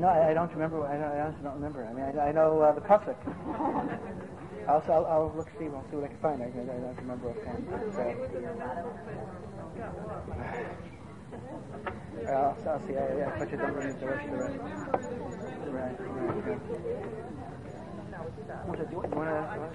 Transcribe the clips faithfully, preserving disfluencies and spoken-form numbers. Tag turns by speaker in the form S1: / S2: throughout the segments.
S1: know, I, I don't remember. I, don't, I honestly don't remember. I mean, I, I know uh, the pasuk. Also, I'll, I'll look, Steve. I'll see what I can find. I, I don't remember offhand. So, uh, I'll, I'll see. I, I thought you don't read the rest of the rest. Right, right, right. What do you want to?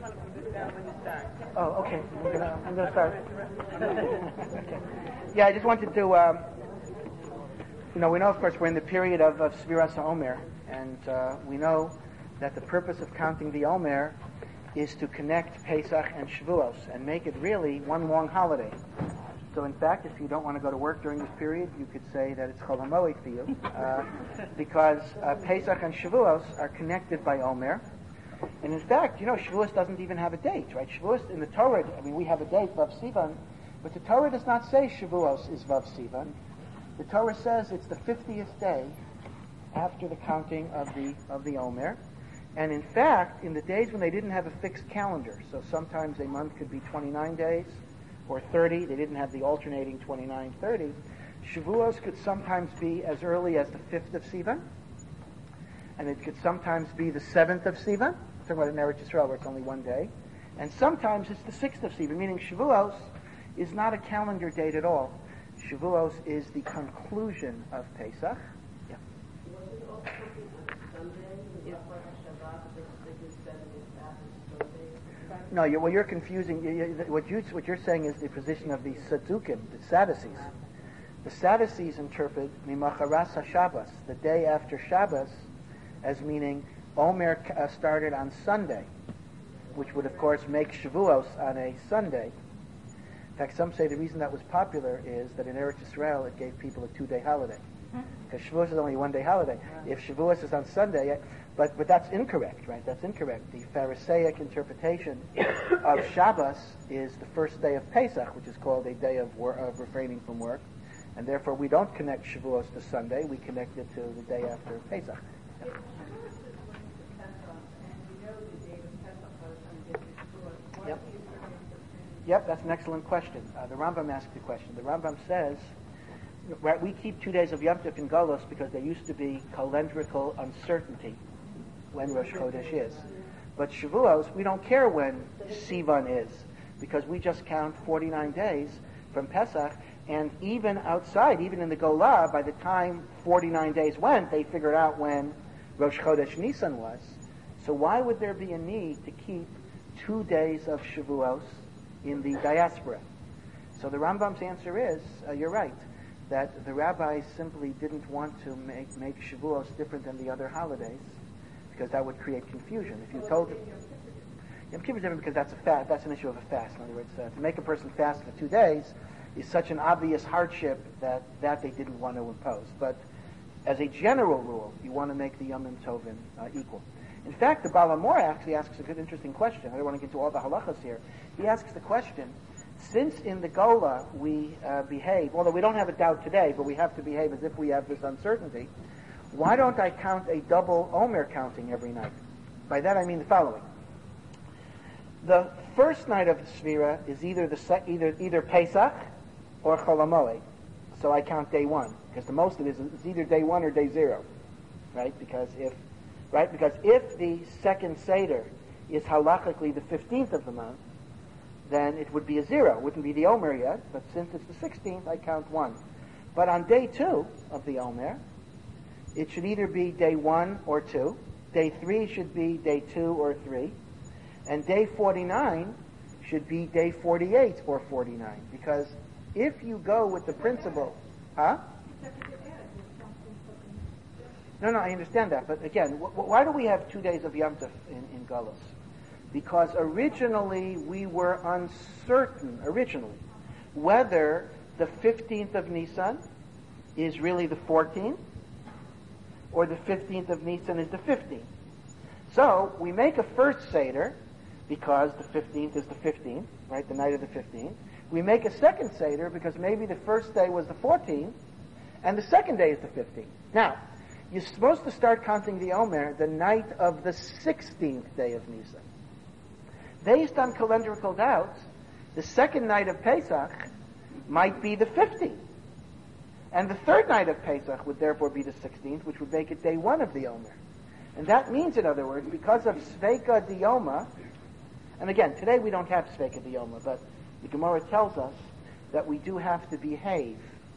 S1: Oh, okay. I'm gonna, I'm gonna start. Okay. Yeah, I just wanted to. Um, you know, we know, of course, we're in the period of, of Sfiras HaOmer, and uh, we know that the purpose of counting the Omer is to connect Pesach and Shavuos and make it really one long holiday. So, in fact, if you don't want to go to work during this period, you could say that it's Chol HaMoed for you, uh, because uh, Pesach and Shavuos are connected by Omer. And in fact, you know, Shavuos doesn't even have a date, right? Shavuos in the Torah, I mean, we have a date, Vav Sivan, but the Torah does not say Shavuos is Vav Sivan. The Torah says it's the fiftieth day after the counting of the of the Omer. And in fact, in the days when they didn't have a fixed calendar, so sometimes a month could be twenty-nine days or thirty, they didn't have the alternating twenty-nine, thirty, Shavuos could sometimes be as early as the fifth of Sivan, and it could sometimes be the seventh of Sivan. I'm talking about in Eretz Yisrael where it's only one day. And sometimes it's the sixth of Sivan, meaning Shavuos is not a calendar date at all. Shavuos is the conclusion of Pesach. Yeah. No, you're, well, you're confusing. You, you, what, you, what you're saying is the position of the Saddukim, the Sadducees. The Sadducees interpret Mimacharas HaShabbos, the day after Shabbos, as meaning Omer uh, started on Sunday, which would, of course, make Shavuos on a Sunday. In fact, some say the reason that was popular is that in Eretz Yisrael it gave people a two-day holiday. Because Shavuos is only a one-day holiday. If Shavuos is on Sunday, but but that's incorrect, right? That's incorrect. The Pharisaic interpretation of Shabbos is the first day of Pesach, which is called a day of, wor- of refraining from work. And therefore we don't connect Shavuos to Sunday, we connect it to the day after Pesach. Yeah. Yep. Yep, that's an excellent question. Uh, the Rambam asked the question. The Rambam says, right, we keep two days of Yom Tov in Golos because there used to be calendrical uncertainty when Rosh Chodesh is. But Shavuos, we don't care when Sivan is because we just count forty-nine days from Pesach, and even outside, even in the Golah, by the time forty-nine days went, they figured out when Rosh Chodesh Nisan was. So why would there be a need to keep two days of Shavuos in the diaspora? So the Rambam's answer is, uh, you're right, that the rabbis simply didn't want to make, make Shavuos different than the other holidays, because that would create confusion. If you told them, Yom Kippur is different because that's a fast, that's an issue of a fast. In other words, uh, to make a person fast for two days is such an obvious hardship that that they didn't want to impose. But as a general rule, you want to make the Yom Tovim uh, equal. In fact, the Baal HaMor actually asks a good, interesting question. I don't want to get into all the halachas here. He asks the question, since in the Gola we uh, behave, although we don't have a doubt today, but we have to behave as if we have this uncertainty, why don't I count a double Omer counting every night? By that I mean the following. The first night of the Sfira is either the se- either either Pesach or Chol HaMoed. So I count day one, because the most of it is, is either day one or day zero, right? Because if Right? Because if the second Seder is halachically the fifteenth of the month, then it would be a zero. It wouldn't be the Omer yet, but since it's the sixteenth, I count one. But on day two of the Omer, it should either be day one or two. Day three should be day two or three. And day forty-nine should be day forty-eight or forty-nine. Because if you go with the principle, huh? No, no, I understand that. But again, wh- why do we have two days of Yom Tov in, in Galus? Because originally we were uncertain, originally, whether the fifteenth of Nisan is really the fourteenth or the fifteenth of Nisan is the fifteenth. So we make a first Seder because the fifteenth is the fifteenth, right, the night of the fifteenth. We make a second Seder because maybe the first day was the fourteenth and the second day is the fifteenth. Now, you're supposed to start counting the Omer the night of the sixteenth day of Nisan. Based on calendrical doubts, the second night of Pesach might be the fifteenth. And the third night of Pesach would therefore be the sixteenth, which would make it day one of the Omer. And that means, in other words, because of Sveika Dioma, and again, today we don't have Sveika Dioma, but the Gemara tells us that we do have to behave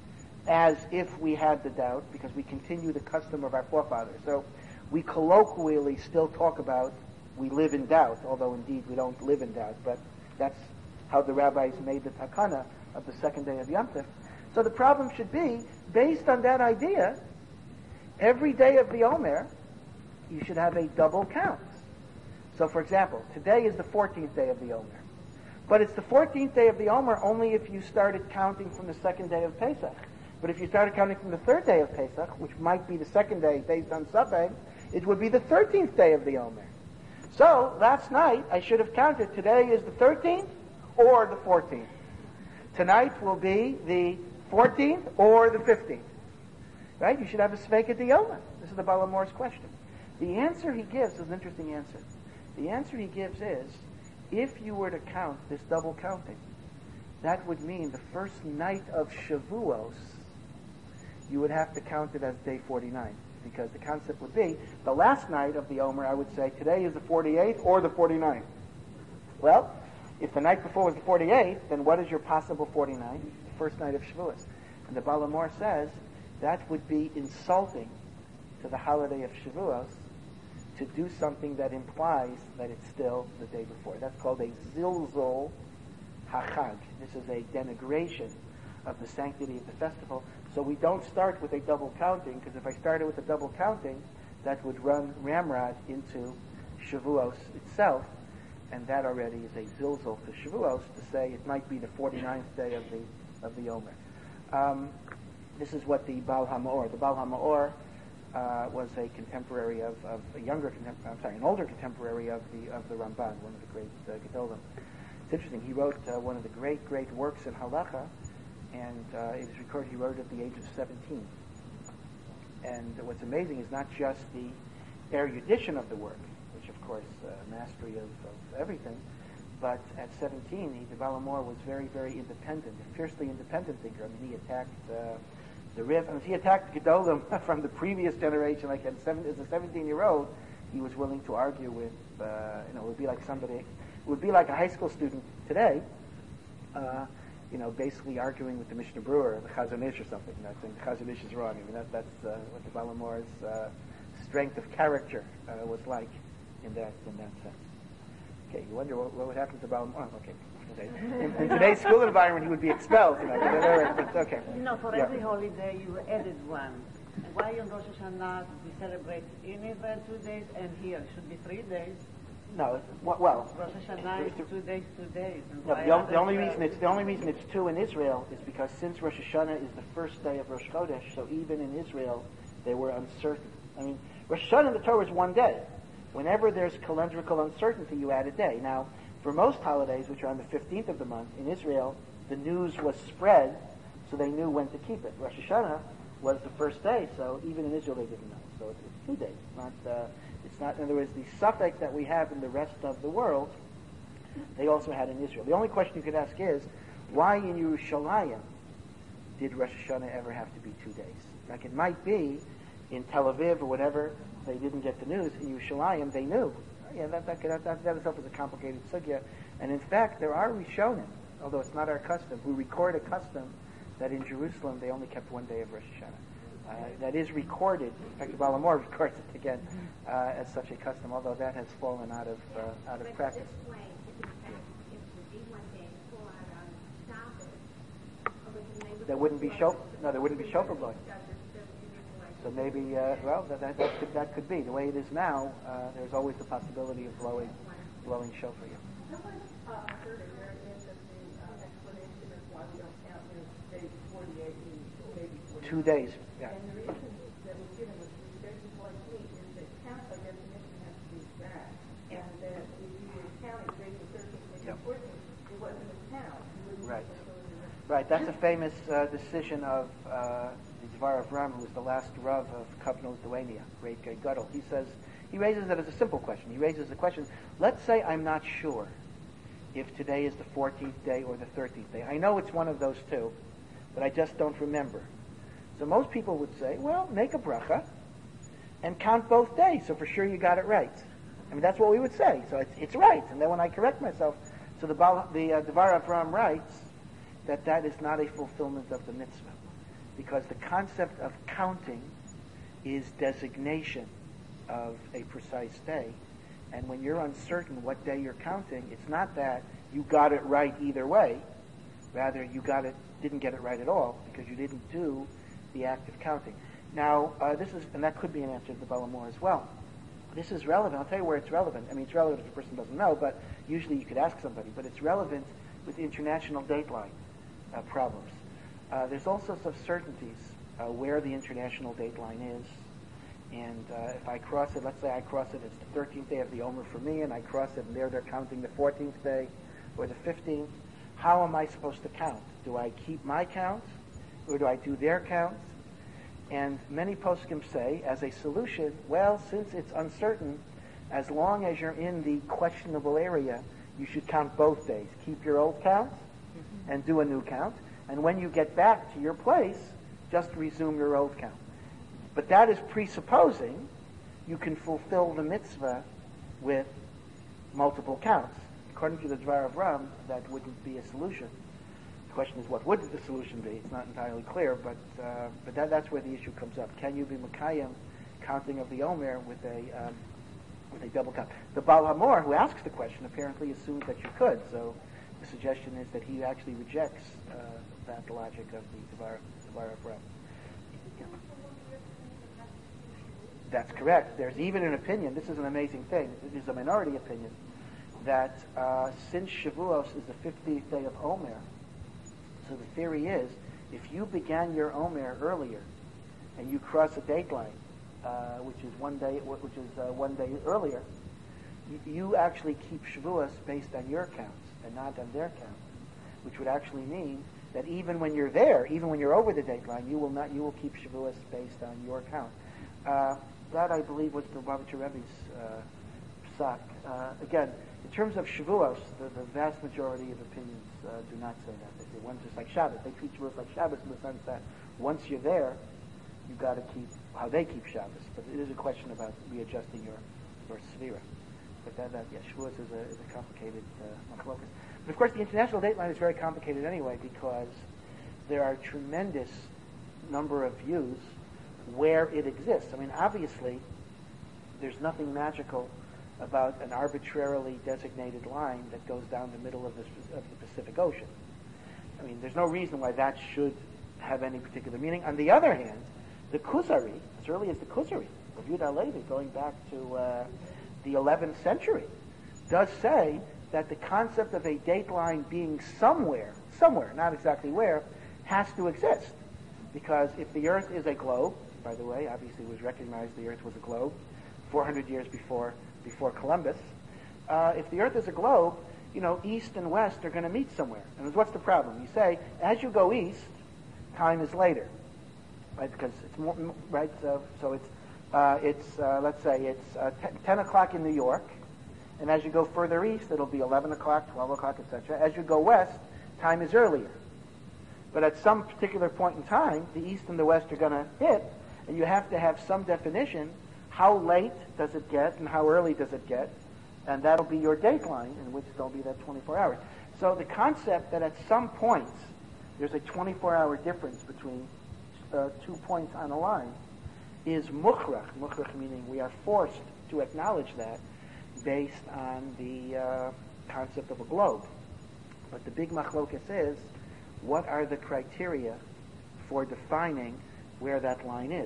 S1: as if we had the doubt, because we continue the custom of our forefathers. So we colloquially still talk about we live in doubt, although indeed we don't live in doubt, but that's how the rabbis made the takana of the second day of Yom Tov. So the problem should be, based on that idea, every day of the Omer, you should have a double count. So for example, today is the fourteenth day of the Omer. But it's the fourteenth day of the Omer only if you started counting from the second day of Pesach. But if you started counting from the third day of Pesach, which might be the second day based on Safek, it would be the thirteenth day of the Omer. So last night I should have counted today is the thirteenth or the fourteenth. Tonight will be the fourteenth or the fifteenth. Right? You should have a Sveika Dioma. This is the Baal HaMaor's question. The answer he gives is an interesting answer. The answer he gives is, if you were to count this double counting, that would mean the first night of Shavuos, you would have to count it as day forty-nine. Because the concept would be, the last night of the Omer, I would say, today is the forty-eighth or the forty-ninth. Well, if the night before was the forty-eighth, then what is your possible forty-ninth? The first night of Shavuos. And the Baal HaMaor says, that would be insulting to the holiday of Shavuos to do something that implies that it's still the day before. That's called a zilzol hachag. This is a denigration of the sanctity of the festival. So we don't start with a double counting, because if I started with a double counting, that would run ramrod into Shavuos itself, and that already is a zilzol to Shavuos to say it might be the forty-ninth day of the of the Omer. Um, this is what the Baal HaMaor, the Baal HaMaor uh, was a contemporary of, of a younger, contem- I'm sorry, an older contemporary of the of the Ramban, one of the great uh, Gedolim. It's interesting. He wrote uh, one of the great, great works in halacha. And uh, it is recorded he wrote at the age of seventeen. And what's amazing is not just the erudition of the work, which of course uh, mastery of, of everything, but at seventeen, he, the Baal HaMaor was very, very independent, a fiercely independent thinker. I mean, he attacked uh, the Riv, I mean, he attacked Gedolim from the previous generation. Like at seven, as a seventeen-year-old, he was willing to argue with, uh, you know, it would be like somebody, it would be like a high school student today. Uh, you know, basically arguing with the Mishnah Brewer, the Chazon Ish or something. You know, saying the Chazon Ish is wrong. I mean, that, that's uh, what the Baal HaMaor's uh, strength of character uh, was like in that in that sense. Okay, you wonder what, what would happen to Baal HaMaor. Oh, okay. okay. In, in today's school environment, he would be expelled. You know, but, okay.
S2: No, for
S1: yeah.
S2: every holiday you added one. Why on Rosh Hashanah we celebrate in Israel two days and here should be three days?
S1: No, it's, well,
S2: Rosh Hashanah is two days, two days.
S1: No, the, only, the only reason it's the only reason it's two in Israel is because since Rosh Hashanah is the first day of Rosh Chodesh, so even in Israel they were uncertain. I mean, Rosh Hashanah in the Torah is one day. Whenever there's calendrical uncertainty, you add a day. Now, for most holidays, which are on the fifteenth of the month in Israel, the news was spread, so they knew when to keep it. Rosh Hashanah was the first day, so even in Israel they didn't know. So it's, it's two days, not. Uh, It's not, in other words, the suffix that we have in the rest of the world, they also had in Israel. The only question you could ask is, why in Yerushalayim did Rosh Hashanah ever have to be two days? Like it might be in Tel Aviv or whatever, they didn't get the news. In Yerushalayim, they knew. Yeah, that, that, that, that, that itself is a complicated sugya. And in fact, there are Rishonim, although it's not our custom, who record a custom that in Jerusalem they only kept one day of Rosh Hashanah. Uh, that is recorded. In fact, the Baal HaMaor records it again uh, as such a custom, although that has fallen out of uh, out of
S3: but
S1: practice.
S3: This way, if in fact it would be one day and pull out on Shabbos,
S1: there wouldn't be shofar. No, there wouldn't be shofar blowing. So maybe, uh, well, that, that, that, could, that could be. The way it is now, uh, there's always the possibility of blowing blowing shofar. Yeah. Two days. Yeah.
S4: And the reason that was given was restriction point eight is that count by definition has to be exact. And that if you were counting days of thirteenth and
S1: Yep.
S4: fourteenth, it wasn't a count. You wouldn't
S1: Right.
S4: be able to-
S1: Right, that's a famous uh, decision of uh, the Dvar Avram, who was the last Rav of Kavnos Duania, great great Gadol. He says, he raises it as a simple question. He raises the question, let's say I'm not sure if today is the fourteenth day or the thirteenth day. I know it's one of those two, but I just don't remember. So most people would say, well, make a bracha and count both days, so for sure you got it right. I mean, that's what we would say. So it's, it's right. And then when I correct myself, so the, Baal, the uh, Devar Avram writes that that is not a fulfillment of the mitzvah, because the concept of counting is designation of a precise day. And when you're uncertain what day you're counting, it's not that you got it right either way. Rather, you got it, didn't get it right at all because you didn't do the act of counting. Now, uh, this is, and that could be an answer to the Balamor as well. This is relevant. I'll tell you where it's relevant. I mean, it's relevant if a person doesn't know, but usually you could ask somebody. But it's relevant with international dateline uh, problems. Uh, there's all sorts of certainties uh, where the international dateline is. And uh, if I cross it, let's say I cross it, it's the thirteenth day of the Omer for me, and I cross it, and there they're counting the fourteenth day or the fifteenth. How am I supposed to count? Do I keep my count, or do I do their counts? And many poskim say, as a solution, well, since it's uncertain, as long as you're in the questionable area, you should count both days. Keep your old count and do a new count. And when you get back to your place, just resume your old count. But that is presupposing you can fulfill the mitzvah with multiple counts. According to the Dvar of Ram, that wouldn't be a solution. The question is, what would the solution be? It's not entirely clear, but uh, but that, that's where the issue comes up. Can you be Makayim counting of the Omer with a um, with a double count? The Baal HaMor, who asks the question, apparently assumes that you could. So the suggestion is that he actually rejects uh, that logic of the Dvar, Dvar of Ram. Yeah. That's correct. There's even an opinion, this is an amazing thing, it is a minority opinion, that uh, since Shavuos is the fiftieth day of Omer, so the theory is, if you began your Omer earlier and you cross a dateline, uh, which is one day, which is uh, one day earlier, you, you actually keep Shavuos based on your counts and not on their counts, which would actually mean that even when you're there, even when you're over the dateline, you will not, you will keep Shavuos based on your count. Uh, that I believe was the Lubavitcher Rebbe's uh, psak. Uh, again, in terms of Shavuos, the, the vast majority of opinions uh, do not say that. They say one's just like Shabbos. They treat Shavuos like Shabbos in the sense that once you're there, you've got to keep how they keep Shabbos. But it is a question about readjusting your your svira. But that, that yeah, Shavuos is a, is a complicated uh, machlokas. But of course, the international dateline is very complicated anyway because there are a tremendous number of views where it exists. I mean, obviously, there's nothing magical about an arbitrarily designated line that goes down the middle of the, of the Pacific Ocean. I mean, there's no reason why that should have any particular meaning. On the other hand, the Kuzari, as early as the Kuzari of Yehuda Levi, going back to uh, the eleventh century, does say that the concept of a dateline being somewhere, somewhere, not exactly where, has to exist. Because if the Earth is a globe, by the way, obviously it was recognized the Earth was a globe four hundred years before before Columbus. Uh, if the Earth is a globe, you know, east and west are going to meet somewhere. And what's the problem? You say, as you go east, time is later, right? Because it's more, right? So, so it's uh, it's uh, let's say it's uh, t- ten o'clock in New York, and as you go further east, it'll be eleven o'clock, twelve o'clock, et cetera. As you go west, time is earlier. But at some particular point in time, the east and the west are going to hit, and you have to have some definition. How late does it get, and how early does it get? And that'll be your dateline, in which there'll be that twenty-four hours. So the concept that at some points there's a twenty-four hour difference between uh, two points on a line is mukhrach. Mukhrach meaning we are forced to acknowledge that based on the uh, concept of a globe. But the big machlokas is, what are the criteria for defining where that line is?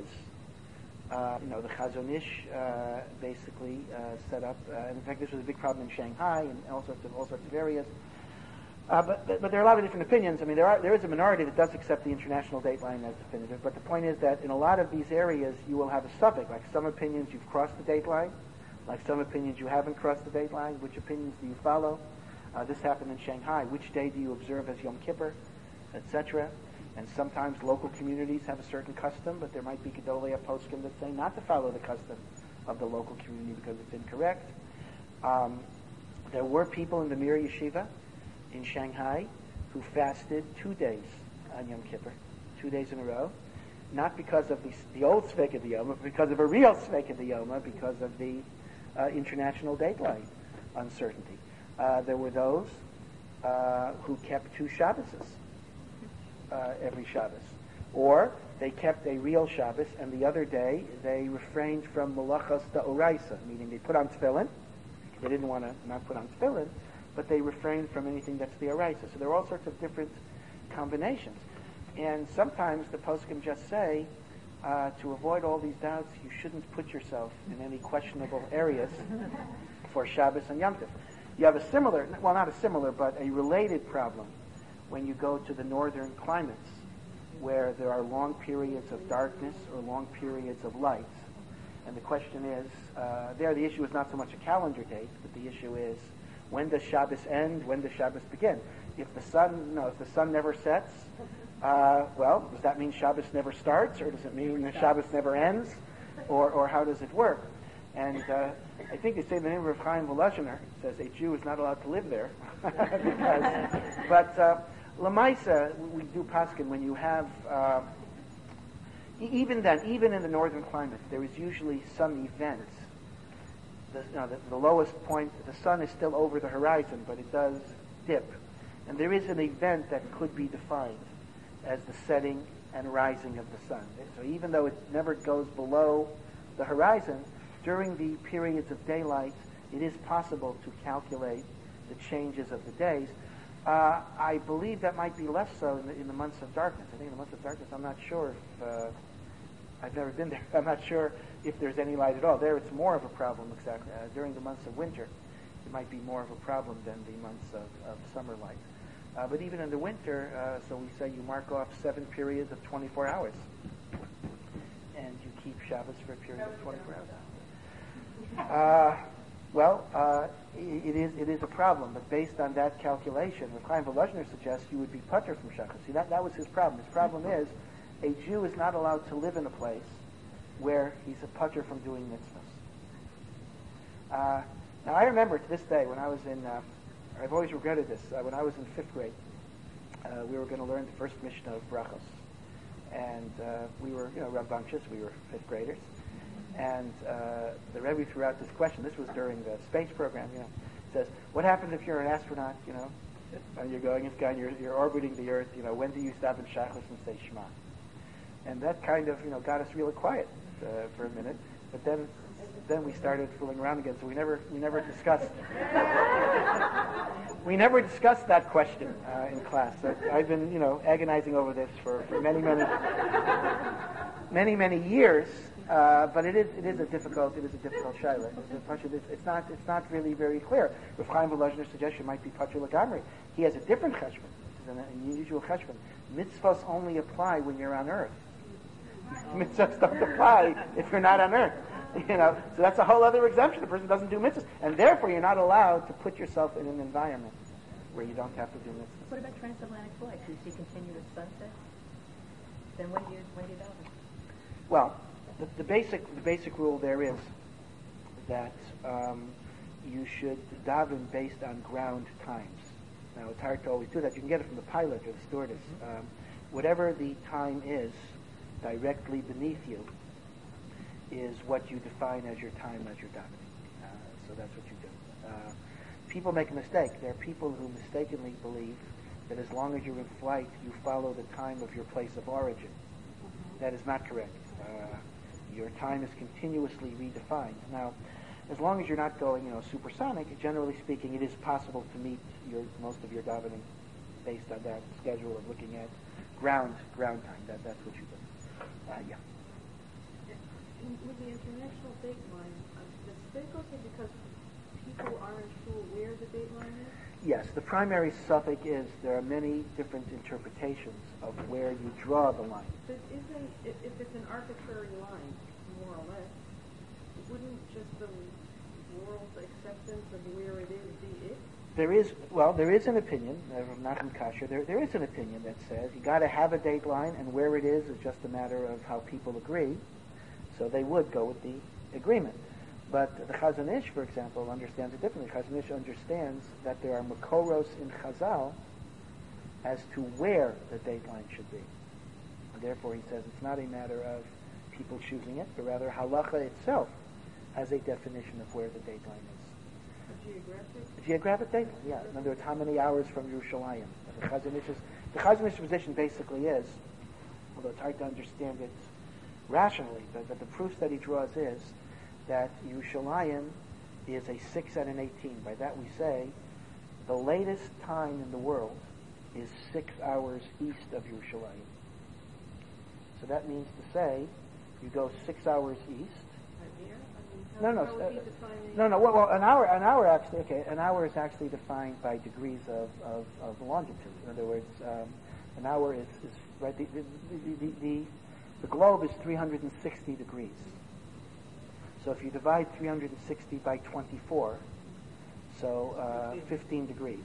S1: Uh, you know, the Chazon Ish uh, basically uh, set up, uh, in fact this was a big problem in Shanghai and all sorts of all sorts of areas. Uh, but, but but there are a lot of different opinions. I mean, there are there is a minority that does accept the international dateline as definitive. But the point is that in a lot of these areas, you will have a suffix. Like some opinions, you've crossed the dateline. Like some opinions, you haven't crossed the dateline. Which opinions do you follow? Uh, this happened in Shanghai. Which day do you observe as Yom Kippur, et cetera. And sometimes local communities have a certain custom, but there might be Gedolei poskim that say not to follow the custom of the local community because it's incorrect. Um, there were people in the Mir Yeshiva in Shanghai who fasted two days on Yom Kippur, two days in a row. not because of the, the old Sveka Diyoma, but because of a real Sveka Diyoma, because of the uh, international dateline uncertainty. Uh, there were those uh, who kept two Shabbases uh, every Shabbos. Or they kept a real Shabbos, and the other day they refrained from Malachas D'Oraisa, meaning they put on tefillin. They didn't want to not put on tefillin, but they refrained from anything that's the Oraisa. So there are all sorts of different combinations. And sometimes the poskim just say, uh, to avoid all these doubts, you shouldn't put yourself in any questionable areas for Shabbos and Yom Tov. You have a similar, well, not a similar, but a related problem when you go to the northern climates, where there are long periods of darkness or long periods of light. And the question is, uh, there the issue is not so much a calendar date, but the issue is, when does Shabbos end? When does Shabbos begin? If the sun, no, if the sun never sets, uh, well, does that mean Shabbos never starts, or does it mean that Shabbos never ends, or or how does it work? And uh, I think they say the name of Chaim Volozhiner says a Jew is not allowed to live there, because, but uh, Lamaisa, we do paskin when you have. Uh, Even then, even in the northern climates, there is usually some event. The, you know, the, the lowest point, the sun is still over the horizon, but it does dip. And there is an event that could be defined as the setting and rising of the sun. So even though it never goes below the horizon, during the periods of daylight, it is possible to calculate the changes of the days. Uh, I believe that might be less so in the, in the months of darkness. I think in the months of darkness, I'm not sure if, uh, I've never been there, I'm not sure if there's any light at all. There it's more of a problem exactly. Uh, during the months of winter, it might be more of a problem than the months of, of summer light. Uh, but even in the winter, uh, so we say you mark off seven periods of twenty-four hours. And you keep Shabbos for a period of twenty-four hours. Uh, well, uh, It is it is a problem, but based on that calculation, what Chaim Volozhiner suggests, you would be putter from Shachar. See, that, that was his problem. His problem is, a Jew is not allowed to live in a place where he's a putter from doing mitzvahs. Uh, now, I remember to this day, when I was in, uh, I've always regretted this, uh, when I was in fifth grade, uh, we were going to learn the first Mishnah of Brachos. And uh, we were, you know, rambunctious, we were fifth graders. And uh, the Rebbe threw out this question. This was during the space program. You know, it says, "What happens if you're an astronaut? You know, and you're going in sky, and you're, you're orbiting the Earth. You know, when do you stop in Shachos and say Shema?" And that kind of, you know, got us really quiet uh, for a minute. But then, then we started fooling around again. So we never, we never discussed, we never discussed that question uh, in class. So I've been, you know, agonizing over this for, for many, many, many, many years. Uh, but it is it is a difficult it is a difficult shaila. It's, it's not it's not really very clear. Rav Chaim Volozhiner's suggestion might be Patra Lagamri. He has a different cheshbon, an unusual cheshbon. Mitzvahs only apply when you're on earth. Mitzvahs don't apply if you're not on earth. You know, so that's a whole other exemption. The person doesn't do mitzvahs, and therefore you're not allowed to put yourself in an environment where you don't have to do mitzvahs.
S5: What about transatlantic flights? Do you see continuous sunsets? Then when do you when do you daven?
S1: Well. The, the basic the basic rule there is that um, you should daven based on ground times. Now it's hard to always do that. You can get it from the pilot or the stewardess. Um, whatever the time is, directly beneath you, is what you define as your time as you're davening. Uh, so that's what you do. Uh, people make a mistake. There are people who mistakenly believe that as long as you're in flight, you follow the time of your place of origin. That is not correct. Uh, Your time is continuously redefined. Now, as long as you're not going, you know, supersonic, generally speaking, it is possible to meet your most of your davening based on that schedule of looking at ground ground time. That that's what you do. Uh, yeah.
S4: With the international dateline, uh, does it go say because people aren't sure where the dateline is?
S1: Yes, the primary suffix is there are many different interpretations of where you draw the line.
S4: But isn't, if, if it's an arbitrary line, more or less, wouldn't just the world's acceptance of where it is be it?
S1: There is, well, there is an opinion, uh, from Nachum Kasher, there, there is an opinion that says you got to have a dateline, and where it is is just a matter of how people agree, so they would go with the agreement. But the Chazon Ish, for example, understands it differently. Chazon Ish understands that there are makoros in Chazal as to where the dateline should be. And therefore, he says it's not a matter of people choosing it, but rather halacha itself has a definition of where the date line is.
S4: A geographic?
S1: A geographic date line, yeah. In other words, how many hours from Yerushalayim? The Chazon Ish's, the Chazon Ish's position basically is, although it's hard to understand it rationally, but, but the proofs that he draws is that Yerushalayim is a six and an eighteen. By that we say the latest time in the world is six hours east of Yerushalayim. So that means to say you go six hours east. No, no, uh, no, no. Well, well, an hour, an hour actually. Okay, an hour is actually defined by degrees of, of, of longitude. In other words, um, an hour is, is right. The the, the, the, the the globe is three hundred sixty degrees. So if you divide three hundred sixty by twenty-four, so uh, fifteen degrees.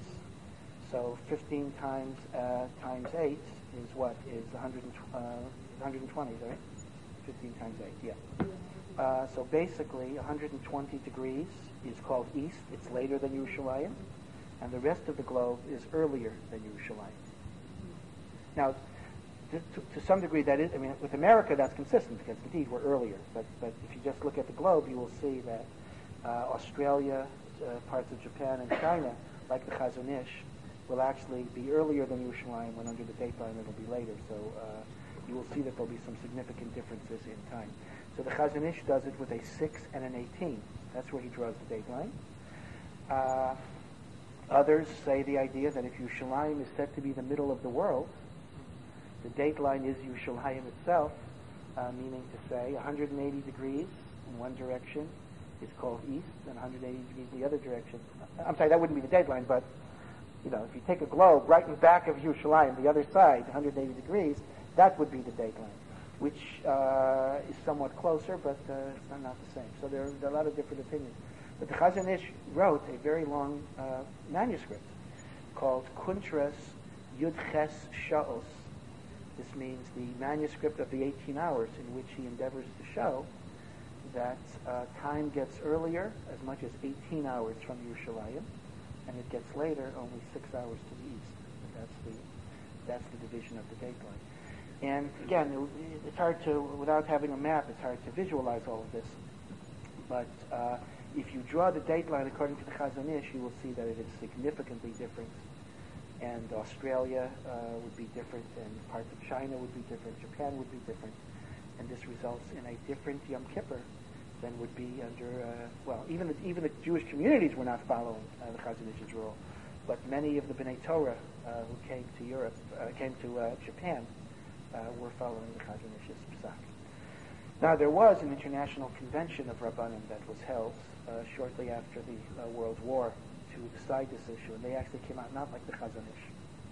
S1: So fifteen times uh, times eight is what? Is one hundred, uh, one hundred twenty, right? fifteen times eight, yeah. Uh, so basically, one hundred twenty degrees is called east. It's later than Yerushalayim. And the rest of the globe is earlier than Yerushalayim. Now, to, to, to some degree, that is, I mean, with America, that's consistent, because indeed we're earlier. But, but if you just look at the globe, you will see that uh, Australia, uh, parts of Japan, and China, like the Chazon Ish, will actually be earlier than Yerushalayim, when under the date line it'll be later. So uh, you will see that there'll be some significant differences in time. So the Chazon Ish does it with a six and an eighteen. That's where he draws the date line. Uh, others say the idea that if Yerushalayim is said to be the middle of the world, the date line is Yerushalayim itself, uh, meaning to say one hundred eighty degrees in one direction is called east, and one hundred eighty degrees in the other direction. I'm sorry, that wouldn't be the date line, but you know, if you take a globe right in the back of Yerushalayim, the other side, one hundred eighty degrees, that would be the date line, which uh, is somewhat closer, but uh, it's not, not the same. So there, there are a lot of different opinions. But the Chazon Ish wrote a very long uh, manuscript called Kuntras Yud Ches Sha'os. This means the manuscript of the eighteen hours, in which he endeavors to show that uh, time gets earlier as much as eighteen hours from Yerushalayim, and it gets later only six hours to the east. That's the that's the division of the date line. And again, it, it's hard to, without having a map, it's hard to visualize all of this. But uh, if you draw the date line according to the Chazon Ish, you will see that it is significantly different. And Australia uh, would be different, and parts of China would be different, Japan would be different. And this results in a different Yom Kippur than would be under, uh, well, even the, even the Jewish communities were not following uh, the Chazon Ish's rule. But many of the Bnei Torah uh, who came to Europe, uh, came to uh, Japan, Uh, were following the Chazon Ish's Psak. Now, there was an international convention of Rabbanim that was held uh, shortly after the uh, World War to decide this issue, and they actually came out not like the Chazon Ish.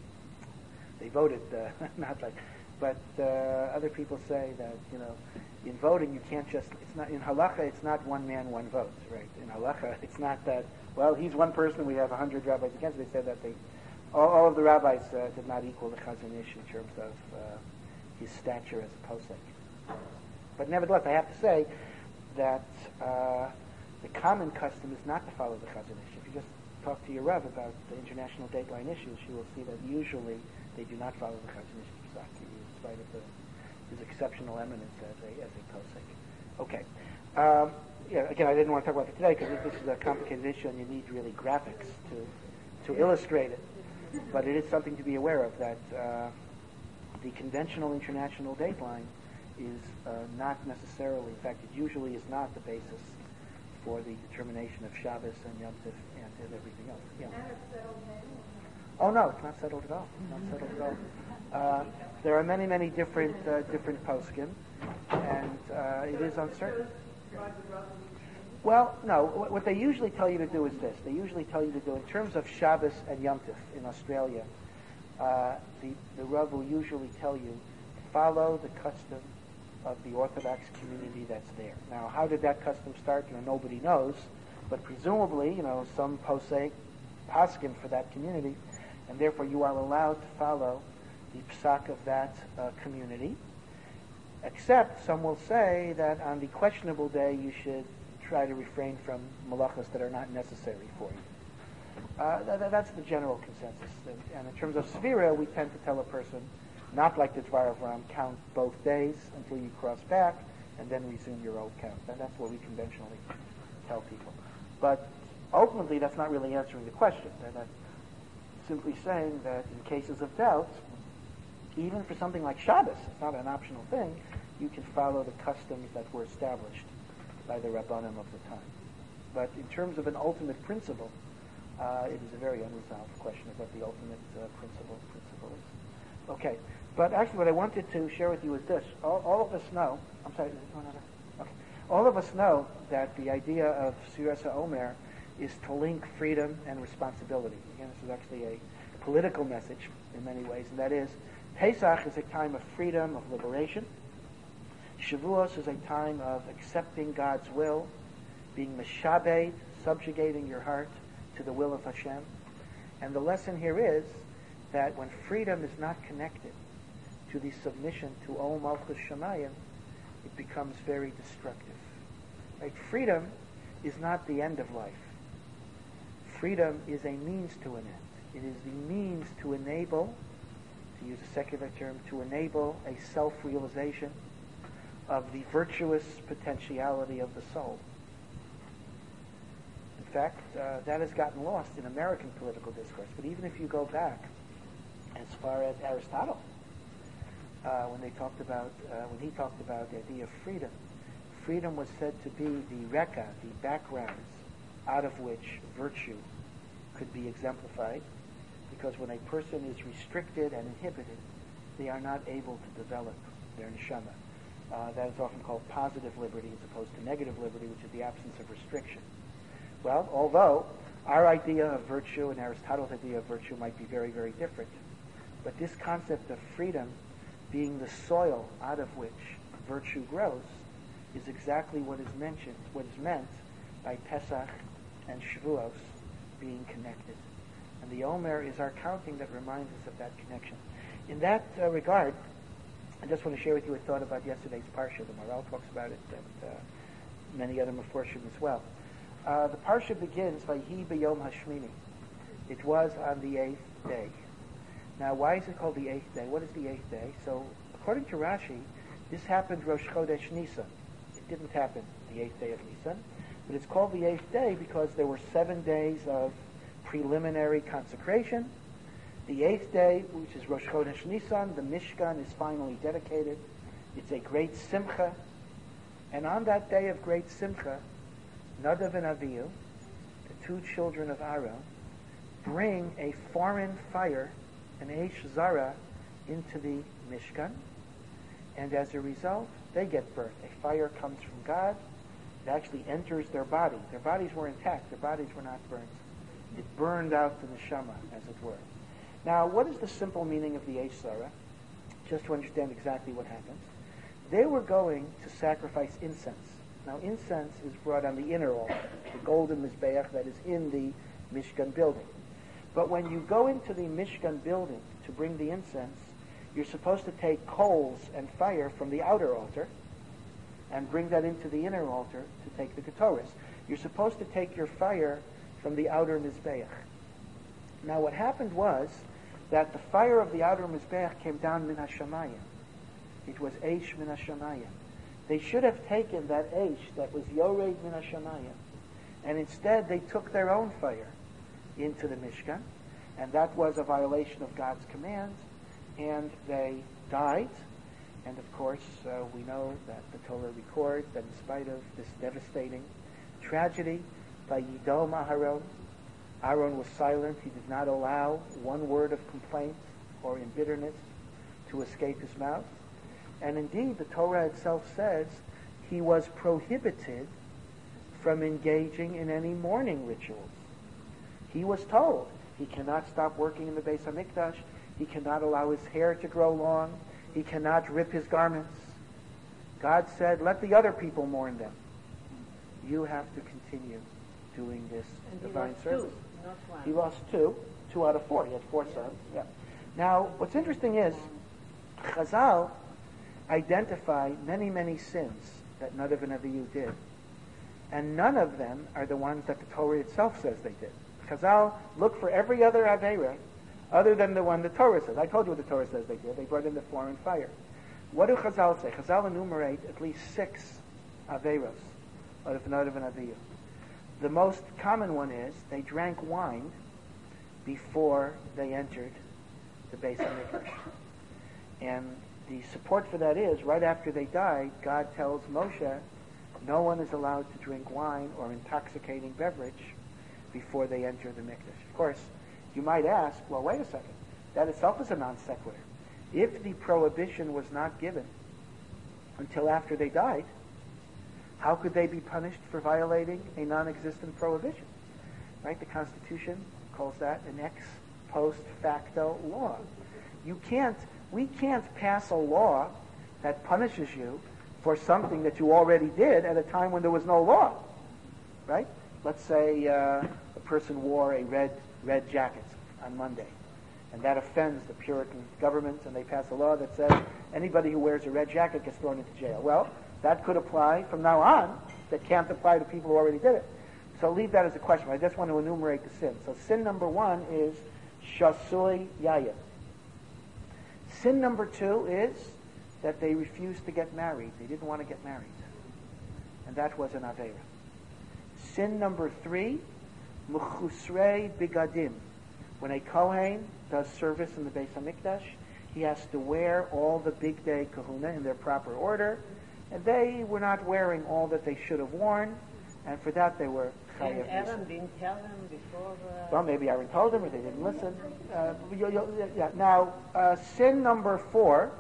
S1: They voted uh, not like, but uh, other people say that, you know, in voting you can't just, it's not, in halacha it's not one man, one vote, right? In halacha it's not that, well, he's one person, we have a hundred rabbis against him. They said that they, all, all of the rabbis uh, did not equal the Chazon Ish in terms of uh, his stature as a posek. But nevertheless, I have to say that uh, the common custom is not to follow the Chazon Ish. If you just talk to your Rav about the international dateline issues, you will see that usually they do not follow the Chazon Ish Psak, in spite of the, his exceptional eminence as a as a posek. Okay. Um, yeah. Again, I didn't want to talk about it today because this is a complicated issue, and you need really graphics to to illustrate it. But it is something to be aware of, that Uh, the conventional international dateline is uh, not necessarily, in fact, it usually is not the basis for the determination of Shabbos and Yom Tov and, and everything else. Yeah. Oh no, it's not settled at all. Not settled at all. Uh, there are many, many different uh, different poskim, and uh, it is uncertain. Well, no. What, what they usually tell you to do is this: they usually tell you to do, in terms of Shabbos and Yom Tov in Australia. Uh, the, the Rav will usually tell you, follow the custom of the Orthodox community that's there. Now, how did that custom start? You know, nobody knows, but presumably, you know, some posek paskin for that community, and therefore you are allowed to follow the psak of that uh, community. Except some will say that on the questionable day you should try to refrain from malachas that are not necessary for you. Uh, th- that's the general consensus. And in terms of Svira, we tend to tell a person Not like the Dvar Avram, count both days until you cross back, and then resume your old count. And that's what we conventionally tell people. But ultimately, that's not really answering the question. That- That's simply saying that in cases of doubt, even for something like Shabbos, it's not an optional thing, you can follow the customs that were established by the Rabbanim of the time. But in terms of an ultimate principle, uh, it is a very unresolved question of what the ultimate uh, principle principle is. Okay, but actually what I wanted to share with you is this. All, all of us know, I'm sorry, no, no, no. Okay. All of us know that the idea of Sfiras HaOmer is to link freedom and responsibility. Again, this is actually a political message in many ways, and that is, Pesach is a time of freedom, of liberation. Shavuos is a time of accepting God's will, being meshabed, subjugating your heart to the will of Hashem. And the lesson here is that when freedom is not connected to the submission to Ol Malchus Shamayim, it becomes very destructive. Right? Freedom is not the end of life. Freedom is a means to an end. It is the means to enable, to use a secular term, to enable a self-realization of the virtuous potentiality of the soul. In fact, uh, that has gotten lost in American political discourse. But even if you go back as far as Aristotle, uh, when they talked about, uh, when he talked about the idea of freedom, freedom was said to be the reka, the backgrounds out of which virtue could be exemplified, because when a person is restricted and inhibited, they are not able to develop their neshama. Uh, that is often called positive liberty as opposed to negative liberty, which is the absence of restriction. Well, although our idea of virtue and Aristotle's idea of virtue might be very, very different, but this concept of freedom being the soil out of which virtue grows is exactly what is mentioned, what is meant by Pesach and Shavuos being connected. And the Omer is our counting that reminds us of that connection. In that uh, regard, I just want to share with you a thought about yesterday's Parsha. The Maharal talks about it, and uh, many other Meforshim as well. Uh, the Parsha begins by Vayhi b'yom hashmini. It was on the eighth day. Now, why is it called the eighth day? What is the eighth day? So, according to Rashi, this happened Rosh Chodesh Nisan. It didn't happen the eighth day of Nisan, but it's called the eighth day because there were seven days of preliminary consecration. The eighth day, which is Rosh Chodesh Nisan, the Mishkan is finally dedicated. It's a great simcha. And on that day of great simcha, Nadav and Avihu, the two children of Aaron, bring a foreign fire, an Eish Zara, into the Mishkan. And as a result, they get burnt. A fire comes from God. It actually enters their body. Their bodies were intact. Their bodies were not burnt. It burned out the neshama, as it were. Now, what is the simple meaning of the Eish Zara? Just to understand exactly what happens. They were going to sacrifice incense. Now, incense is brought on the inner altar, the golden mizbeach that is in the Mishkan building. But when you go into the Mishkan building to bring the incense, you're supposed to take coals and fire from the outer altar and bring that into the inner altar to take the Ketores. You're supposed to take your fire from the outer mizbeach. Now, what happened was that the fire of the outer mizbeach came down min hashamayim. It was eish min hashamayim. They should have taken that eish that was yored min hashamayim, and instead they took their own fire into the Mishkan, and that was a violation of God's commands, and they died. And of course, uh, we know that the Torah records that in spite of this devastating tragedy, by Yidom Aharon, Aaron was silent. He did not allow one word of complaint or embitterness to escape his mouth. And indeed, the Torah itself says he was prohibited from engaging in any mourning rituals. He was told he cannot stop working in the Beis HaMikdash. He cannot allow his hair to grow long. He cannot rip his garments. God said, let the other people mourn them. You have to continue doing this
S2: And
S1: divine
S2: he
S1: service.
S2: lost two, not one.
S1: He lost two, two out of four. He had four sons. Yeah. Now, what's interesting is Chazal identify many, many sins that Nadav and Avihu did, and none of them are the ones that the Torah itself says they did. Chazal look for every other Aveira other than the one the Torah says. I told you what the Torah says they did. They brought in the foreign fire. What do Chazal say? Chazal enumerate at least six averos of Nadav and Avihu. The most common one is they drank wine before they entered the Beis HaMikdash. And the support for that is, right after they died, God tells Moshe, no one is allowed to drink wine or intoxicating beverage before they enter the Mikdash. Of course, you might ask, well, wait a second. That itself is a non sequitur. If the prohibition was not given until after they died, how could they be punished for violating a non-existent prohibition? Right? The Constitution calls that an ex post facto law. You can't, we can't pass a law that punishes you for something that you already did at a time when there was no law. Right? Let's say uh, a person wore a red red jacket on Monday, and that offends the Puritan government, and they pass a law that says anybody who wears a red jacket gets thrown into jail. Well, that could apply from now on. That can't apply to people who already did it. So leave that as a question. I just want to enumerate the sins. So sin number one is shasui yaya. Sin number two is that they refused to get married. They didn't want to get married. And that was an avera. Sin number three, muchusrei bigadim. When a Kohen does service in the Beis HaMikdash, he has to wear all the big day kahuna in their proper order, and they were not wearing all that they should have worn, and for that they were
S2: And
S1: chayav.
S2: Aaron didn't tell them before. Uh,
S1: Well, maybe Aaron told them, or they didn't listen. Uh, you, you, yeah. Now, uh, sin number four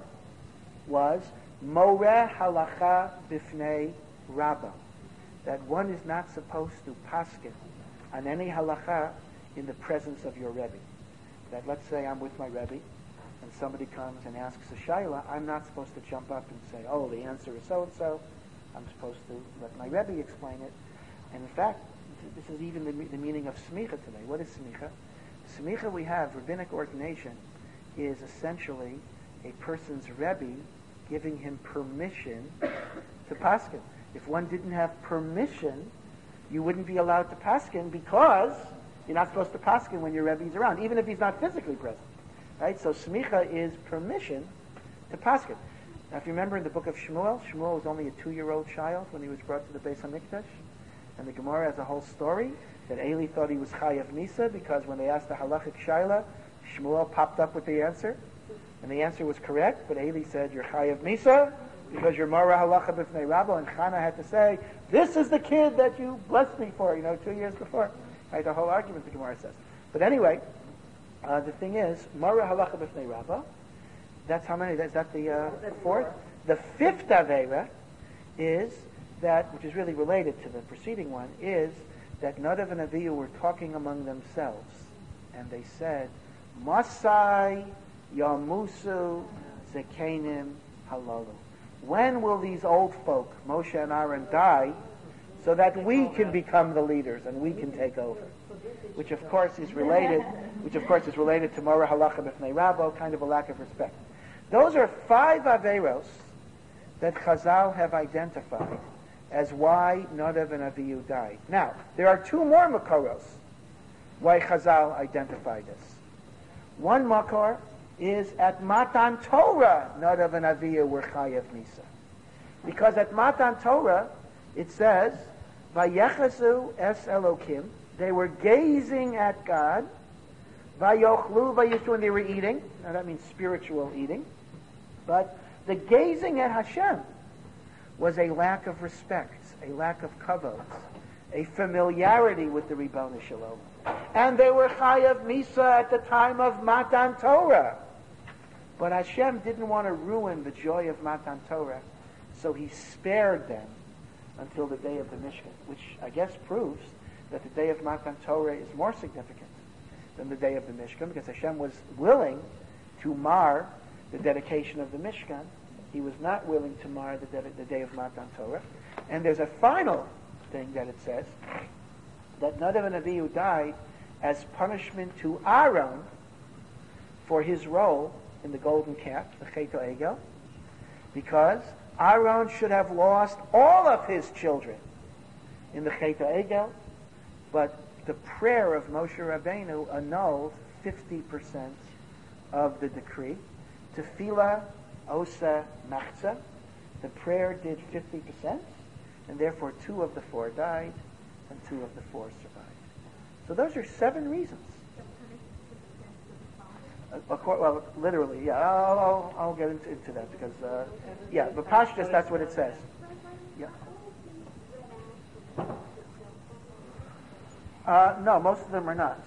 S1: was moreh halacha bifnei rabba, that one is not supposed to paskin on any halacha in the presence of your Rebbe. That let's say I'm with my Rebbe, and somebody comes and asks a shaila, I'm not supposed to jump up and say, oh, the answer is so-and-so. I'm supposed to let my Rebbe explain it. And in fact, this is even the, the meaning of smicha today. What is smicha? Smicha we have, rabbinic ordination, is essentially a person's Rebbe giving him permission to paskin. If one didn't have permission, you wouldn't be allowed to paskin because you're not supposed to paskin when your Rebbe is around, even if he's not physically present. Right? So smicha is permission to paskin. Now, if you remember in the book of Shmuel, Shmuel was only a two-year-old child when he was brought to the Beis HaMikdash. And the Gemara has a whole story that Eli thought he was chayav misa because when they asked the halachic shaila, Shmuel popped up with the answer. And the answer was correct, but Eli said, you're chayav misa because you're mara halacha b'fnei rabba. And Chana had to say, this is the kid that you blessed me for, you know, two years before. Right, the whole argument the Gemara says. But anyway, uh, the thing is, mara halacha b'fnei rabba, that's how many, is that the uh, fourth? The fifth avera is that, which is really related to the preceding one, is that Nadav and Avihu were talking among themselves, and they said, Masai Yamusu Zekenim Halalu. When will these old folk, Moshe and Aaron, die so that we can become the leaders and we can take over? Which of course is related, which of course is related to Mora Halacha B'fnei Rabbo, kind of a lack of respect. Those are five averos that Chazal have identified as why Nadav and Avihu died. Now, there are two more makoros why Chazal identified this. One makor is at Matan Torah, Nadav and Avihu were chayav misa. Because at Matan Torah, it says, Vayechasu es Elokim, they were gazing at God, Vayochlu, Vayishu, and they were eating. Now that means spiritual eating. But the gazing at Hashem was a lack of respect, a lack of kavod, a familiarity with the Ribono Shel Olam. And they were chayav misa at the time of Matan Torah. But Hashem didn't want to ruin the joy of Matan Torah, so he spared them until the day of the Mishkan, which I guess proves that the day of Matan Torah is more significant than the day of the Mishkan, because Hashem was willing to mar the dedication of the Mishkan. He was not willing to mar the, de- the day of Matan Torah. And there's a final thing that it says, that Nadav and Avihu died as punishment to Aaron for his role in the golden calf, the Chet Egel, because Aaron should have lost all of his children in the Chet Egel, but the prayer of Moshe Rabbeinu annulled fifty percent of the decree. Tefillah osa machza. The prayer did fifty percent, and therefore two of the four died, and two of the four survived. So those are seven reasons. Uh, well, literally, yeah. I'll, I'll, I'll get into, into that because, uh, yeah, but Pashtus, that's what it says. Yeah. Uh, no, most of them are not.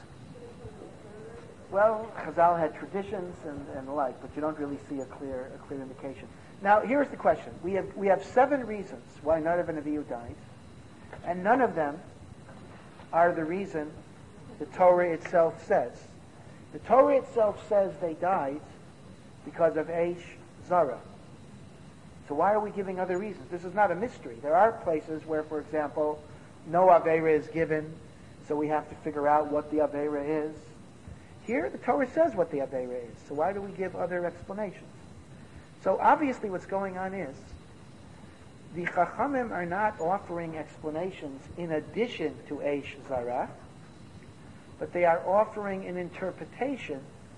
S1: Well, Chazal had traditions and, and the like, but you don't really see a clear a clear indication. Now, here's the question: we have we have seven reasons why Nadav and Avihu died, and none of them are the reason the Torah itself says. The Torah itself says they died because of Eish Zara. So why are we giving other reasons? This is not a mystery. There are places where, for example, no Aveira is given, so we have to figure out what the Aveira is. Here, the Torah says what the Aveira is, so why do we give other explanations? So obviously what's going on is, the Chachamim are not offering explanations in addition to Eish Zara, but they are offering an interpretation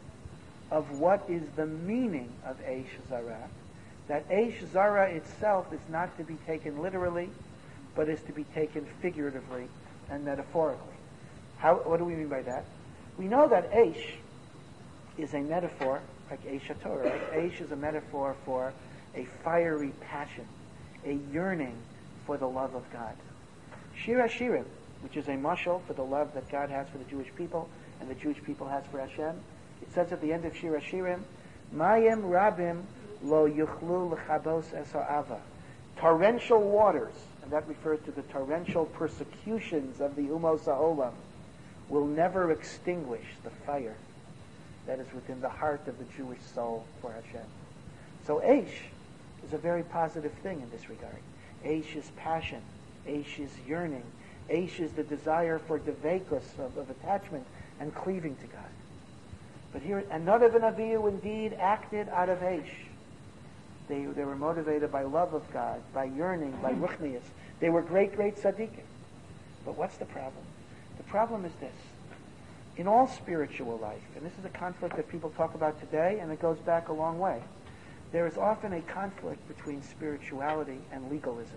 S1: of what is the meaning of Eish Zara, that Eish Zara itself is not to be taken literally, but is to be taken figuratively and metaphorically. How, what do we mean by that? We know that Eish is a metaphor, like Eish HaTorah, right? Eish is a metaphor for a fiery passion, a yearning for the love of God. Shir HaShirim, which is a mashal for the love that God has for the Jewish people and the Jewish people has for Hashem, it says at the end of Shir HaShirim, Mayim Rabim Lo Yuchlu L'Chabos Es Ha'ava. Torrential waters, and that refers to the torrential persecutions of the Umos HaOlam, will never extinguish the fire that is within the heart of the Jewish soul for Hashem. So Eish is a very positive thing in this regard. Eish is passion. Eish is yearning. Eish is the desire for devekus, of, of attachment and cleaving to God. But here, and Nadav and Avihu indeed acted out of Eish. They, they were motivated by love of God, by yearning, by ruchnius. They were great, great tzaddikim. But what's the problem? The problem is this. In all spiritual life, and this is a conflict that people talk about today, and it goes back a long way, there is often a conflict between spirituality and legalism.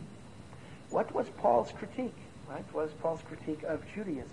S1: What was Paul's critique? Right? What was Paul's critique of Judaism?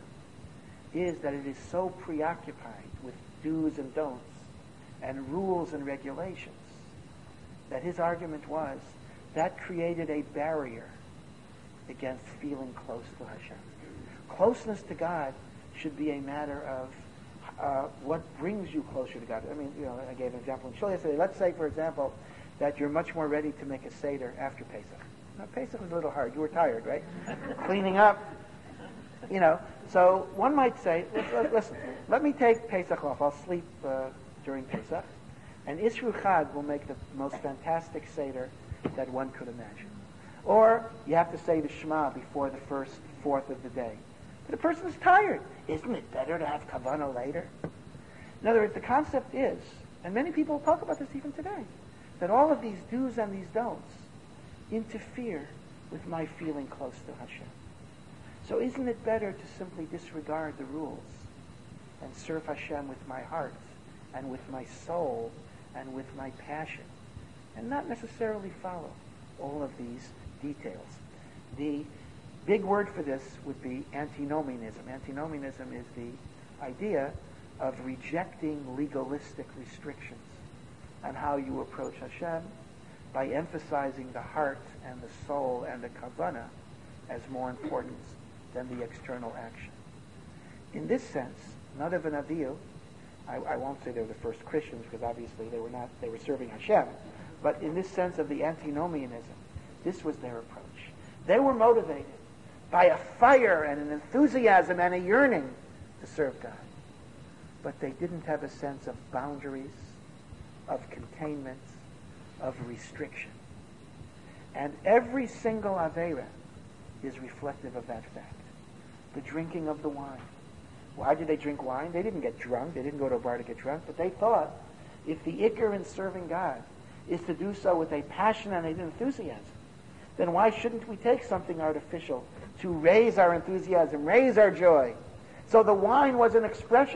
S1: Is that it is so preoccupied with do's and don'ts and rules and regulations that his argument was that created a barrier against feeling close to Hashem. Closeness to God should be a matter of uh, what brings you closer to God. I mean, you know, I gave an example in Shul yesterday. Let's say, for example, that you're much more ready to make a Seder after Pesach. Now, Pesach was a little hard. You were tired, right? Cleaning up, you know. So one might say, listen, let me take Pesach off. I'll sleep uh, during Pesach. And Isru Chag will make the most fantastic Seder that one could imagine. Or you have to say the Shema before the first fourth of the day. But the person is tired. Isn't it better to have Kavanah later? In other words, the concept is, and many people talk about this even today, that all of these do's and these don'ts interfere with my feeling close to Hashem. So isn't it better to simply disregard the rules and serve Hashem with my heart and with my soul and with my passion and not necessarily follow all of these details? The big word for this would be antinomianism. Antinomianism is the idea of rejecting legalistic restrictions on how you approach Hashem by emphasizing the heart and the soul and the kavanah as more important than the external action. In this sense, Nadav and Avihu, I, I won't say they were the first Christians because obviously they were not, they were serving Hashem, but in this sense of the antinomianism, this was their approach. They were motivated by a fire and an enthusiasm and a yearning to serve God. But they didn't have a sense of boundaries, of containment, of restriction. And every single Aveira is reflective of that fact. The drinking of the wine. Why did they drink wine? They didn't get drunk. They didn't go to a bar to get drunk. But they thought if the ikar in serving God is to do so with a passion and an enthusiasm, then why shouldn't we take something artificial to raise our enthusiasm, raise our joy? So the wine was an expression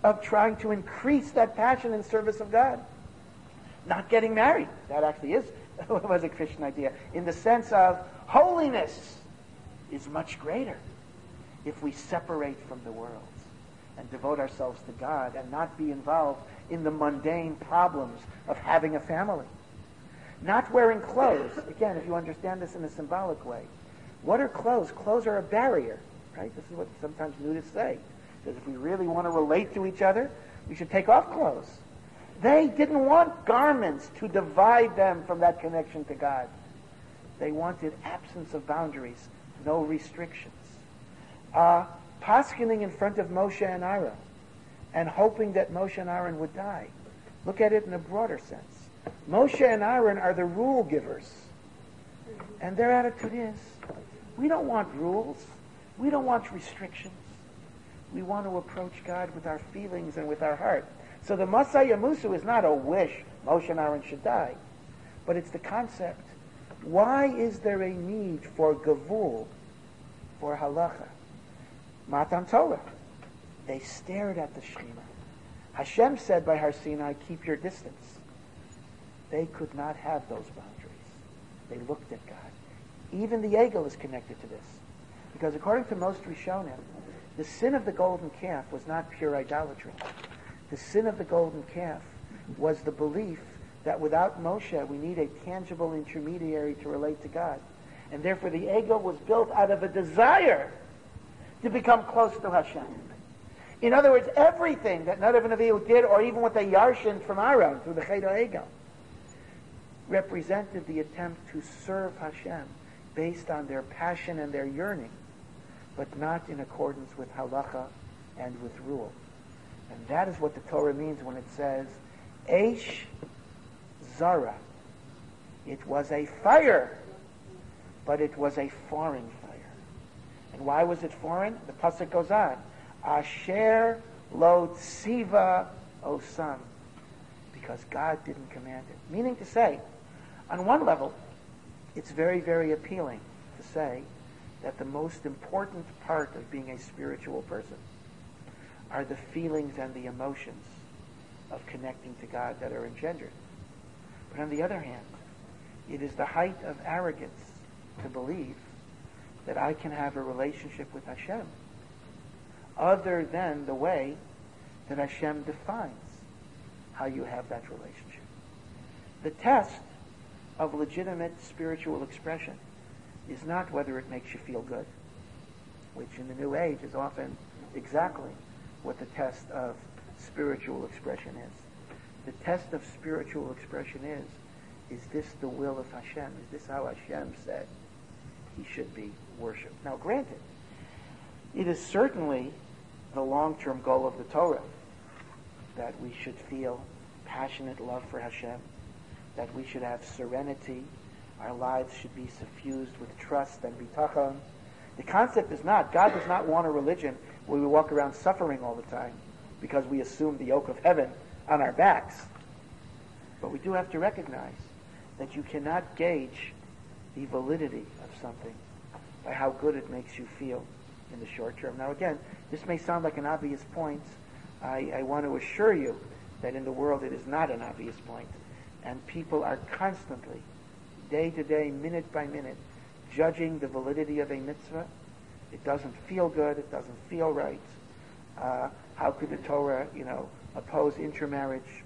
S1: of trying to increase that passion in service of God. Not getting married. That actually is was a Christian idea. In the sense of holiness is much greater if we separate from the world and devote ourselves to God and not be involved in the mundane problems of having a family. Not wearing clothes. Again, if you understand this in a symbolic way. What are clothes? Clothes are a barrier, right? This is what sometimes nudists say. Because if we really want to relate to each other, we should take off clothes. They didn't want garments to divide them from that connection to God. They wanted absence of boundaries, no restrictions. Uh, Paskening in front of Moshe and Aaron and hoping that Moshe and Aaron would die. Look at it in a broader sense. Moshe and Aaron are the rule givers. And their attitude is, we don't want rules. We don't want restrictions. We want to approach God with our feelings and with our heart. So the Masaya Musu is not a wish Moshe and Aaron should die, but it's the concept, why is there a need for Gavul, for halacha? Matan Torah. They stared at the Shema. Hashem said by Har Sinai, keep your distance. They could not have those boundaries. They looked at God. Even the Egel is connected to this. Because according to most Rishonim, the sin of the golden calf was not pure idolatry. The sin of the golden calf was the belief that without Moshe we need a tangible intermediary to relate to God. And therefore the Egel was built out of a desire to become close to Hashem. In other words, everything that Nadav and Avihu did, or even what they yarshened from Aaron through the Cheder Egel, represented the attempt to serve Hashem based on their passion and their yearning, but not in accordance with halacha and with rule. And that is what the Torah means when it says, Eish Zara. It was a fire, but it was a foreign fire. And why was it foreign? The pasuk goes on, Asher lo tziva osam, because God didn't command it. Meaning to say, on one level, it's very, very appealing to say that the most important part of being a spiritual person are the feelings and the emotions of connecting to God that are engendered. But on the other hand, it is the height of arrogance to believe that I can have a relationship with Hashem other than the way that Hashem defines how you have that relationship. The test of legitimate spiritual expression is not whether it makes you feel good, which in the New Age is often exactly what the test of spiritual expression is. The test of spiritual expression is, is this the will of Hashem? Is this how Hashem said he should be worshipped? Now granted, it is certainly the long-term goal of the Torah that we should feel passionate love for Hashem, that we should have serenity, our lives should be suffused with trust and bitachon. The concept is not, God does not want a religion where we walk around suffering all the time because we assume the yoke of heaven on our backs. But we do have to recognize that you cannot gauge the validity of something by how good it makes you feel in the short term. Now again, this may sound like an obvious point. I, I want to assure you that in the world it is not an obvious point. And people are constantly, day to day, minute by minute, judging the validity of a mitzvah. It doesn't feel good. It doesn't feel right. Uh, how could the Torah, you know, oppose intermarriage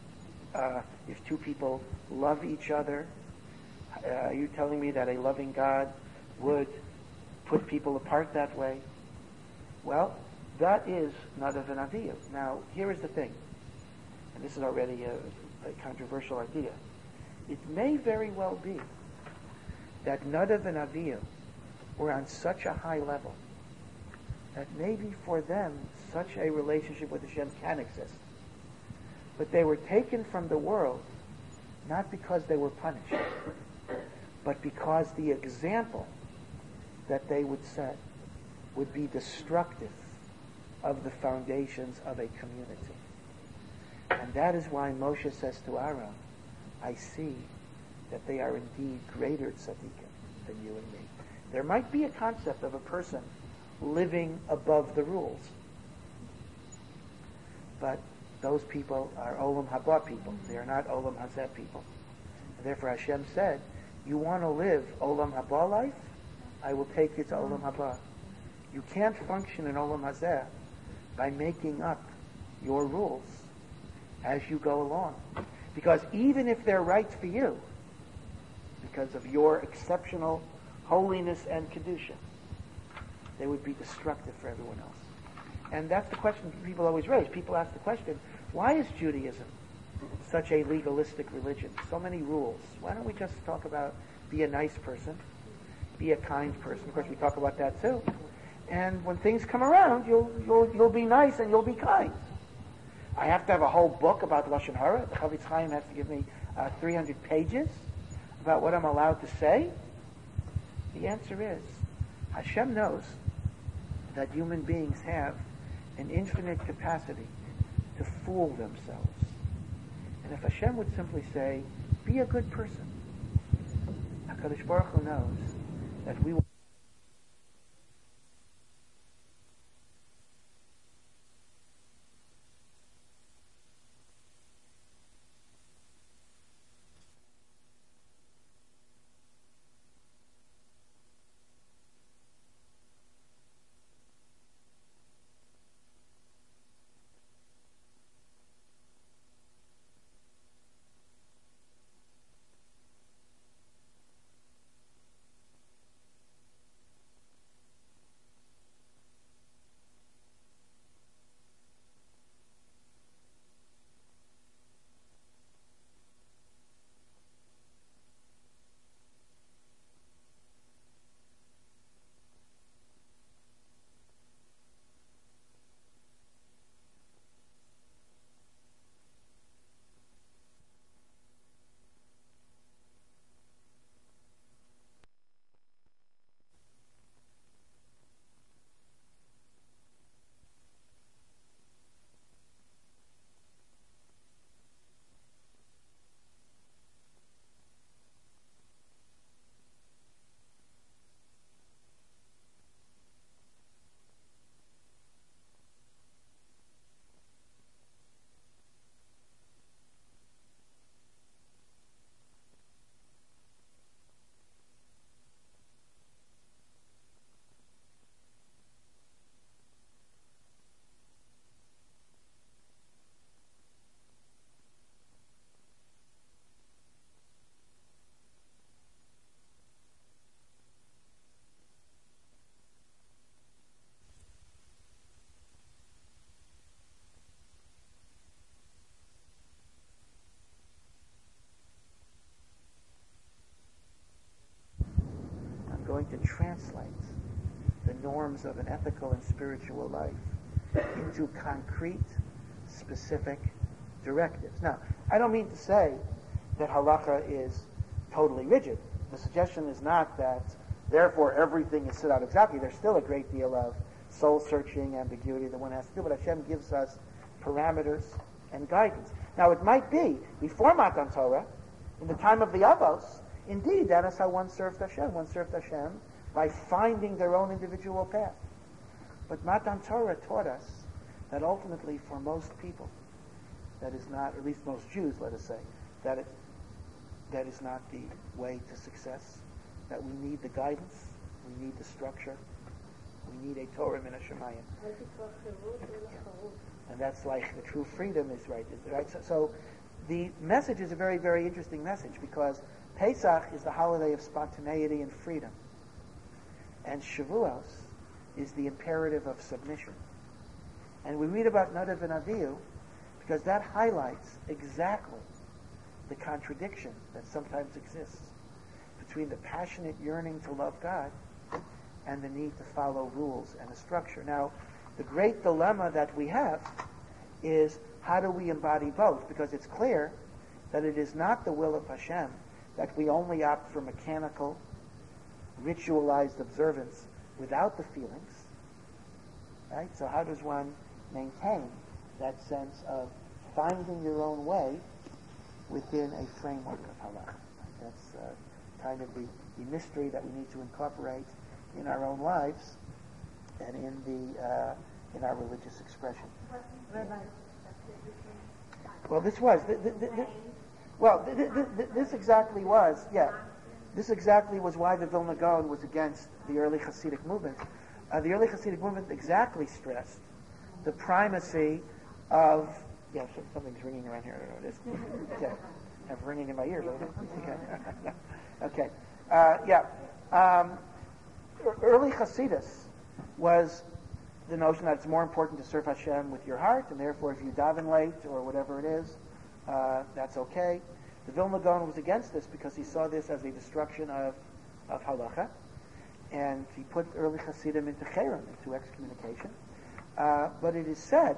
S1: uh, if two people love each other? Uh, are you telling me that a loving God would put people apart that way? Well, that is Nadav and Avihu. Now, here is the thing, and this is already a, a controversial idea. It may very well be that Nadav and Avihu were on such a high level that maybe for them such a relationship with Hashem can exist. But they were taken from the world not because they were punished, but because the example that they would set would be destructive of the foundations of a community. And that is why Moshe says to Aaron, I see that they are indeed greater tzaddikim than you and me. There might be a concept of a person living above the rules. but those people are Olam Haba people. They are not Olam Hazeh people. And therefore Hashem said, you want to live Olam Haba life? I will take you to Olam Haba. You can't function in Olam Hazeh by making up your rules as you go along. Because even if they're right for you, because of your exceptional holiness and kedusha, they would be destructive for everyone else. And that's the question people always raise. People ask the question, why is Judaism such a legalistic religion? So many rules. Why don't we just talk about be a nice person, be a kind person? Of course, we talk about that too. And when things come around, you'll you'll you'll be nice and you'll be kind. I have to have a whole book about Lashon Hara. The Chavetz Chaim has to give me uh, three hundred pages about what I'm allowed to say. The answer is, Hashem knows that human beings have an infinite capacity to fool themselves. And if Hashem would simply say, be a good person, HaKadosh Baruch Hu knows that we will going to translate the norms of an ethical and spiritual life into concrete, specific directives. Now, I don't mean to say that halacha is totally rigid. The suggestion is not that, therefore, everything is set out exactly. There's still a great deal of soul-searching ambiguity that one has to do, but Hashem gives us parameters and guidance. Now, it might be, before Matan Torah, in the time of the Avos, indeed, that is how one served Hashem. One served Hashem by finding their own individual path. But Matan Torah taught us that ultimately for most people, that is not, at least most Jews, let us say, that it, that is not the way to success, that we need the guidance, we need the structure, we need a Torah min hashamayim. And that's like the true freedom is right. Is right. So, so the message is a very, very interesting message because Pesach is the holiday of spontaneity and freedom. And Shavuos is the imperative of submission. And we read about Nadav and Avihu because that highlights exactly the contradiction that sometimes exists between the passionate yearning to love God and the need to follow rules and a structure. Now, the great dilemma that we have is how do we embody both? Because it's clear that it is not the will of Hashem that we only opt for mechanical, ritualized observance without the feelings. Right? So how does one maintain that sense of finding your own way within a framework of halakha? That's uh, kind of the, the mystery that we need to incorporate in our own lives and in the uh, in our religious expression.
S2: Rabbi,
S1: Well, this was, th- th- th- th- well, th- th- th- this exactly was, yeah. This exactly was why the Vilna Gaon was against the early Hasidic movement. Uh, the early Hasidic movement exactly stressed the primacy of, yeah, so something's ringing around here. I don't know what it is. Okay. I have ringing in my ears. Okay. Okay. Uh, yeah. Um, early Hasidus was the notion that it's more important to serve Hashem with your heart, and therefore if you daven late or whatever it is, uh, that's okay. The Vilna Gaon was against this because he saw this as a destruction of, of halacha, and he put early Hasidim into cherem, into excommunication. Uh, but it is said,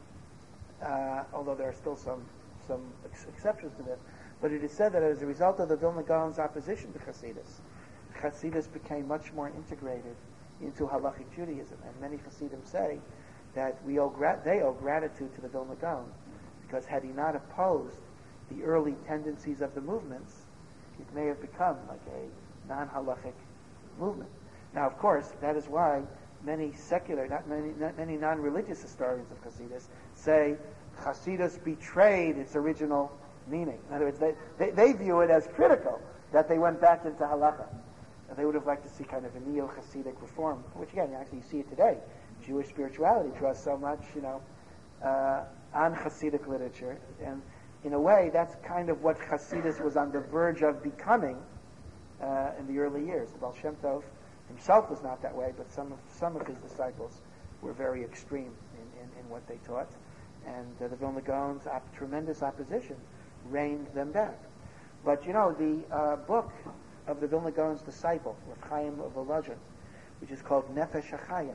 S1: uh, although there are still some some ex- exceptions to this, but it is said that as a result of the Vilna Gaon's opposition to Hasidus, Hasidus became much more integrated into halachic Judaism, and many Hasidim say that we owe gra- they owe gratitude to the Vilna Gaon, because had he not opposed the early tendencies of the movements, it may have become like a non-halachic movement. Now, of course, that is why many secular, not many, not many non-religious historians of Hasidus say Hasidus betrayed its original meaning. In other words, they, they, they view it as critical that they went back into halacha. They would have liked to see kind of a neo-Hasidic reform, which again, actually you see it today. Jewish spirituality draws so much, you know, uh, on Hasidic literature, and in a way, that's kind of what Hasidus was on the verge of becoming uh, in the early years. The Baal Shem Tov himself was not that way, but some of some of his disciples were very extreme in, in, in what they taught, and uh, the Vilna Gaon's op- tremendous opposition reined them back. But you know, the uh, book of the Vilna Gaon's disciple, Rav Chaim of Volozhin, which is called Nefesh HaChaim,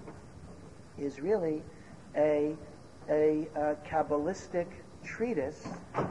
S1: is really a a, a Kabbalistic treatise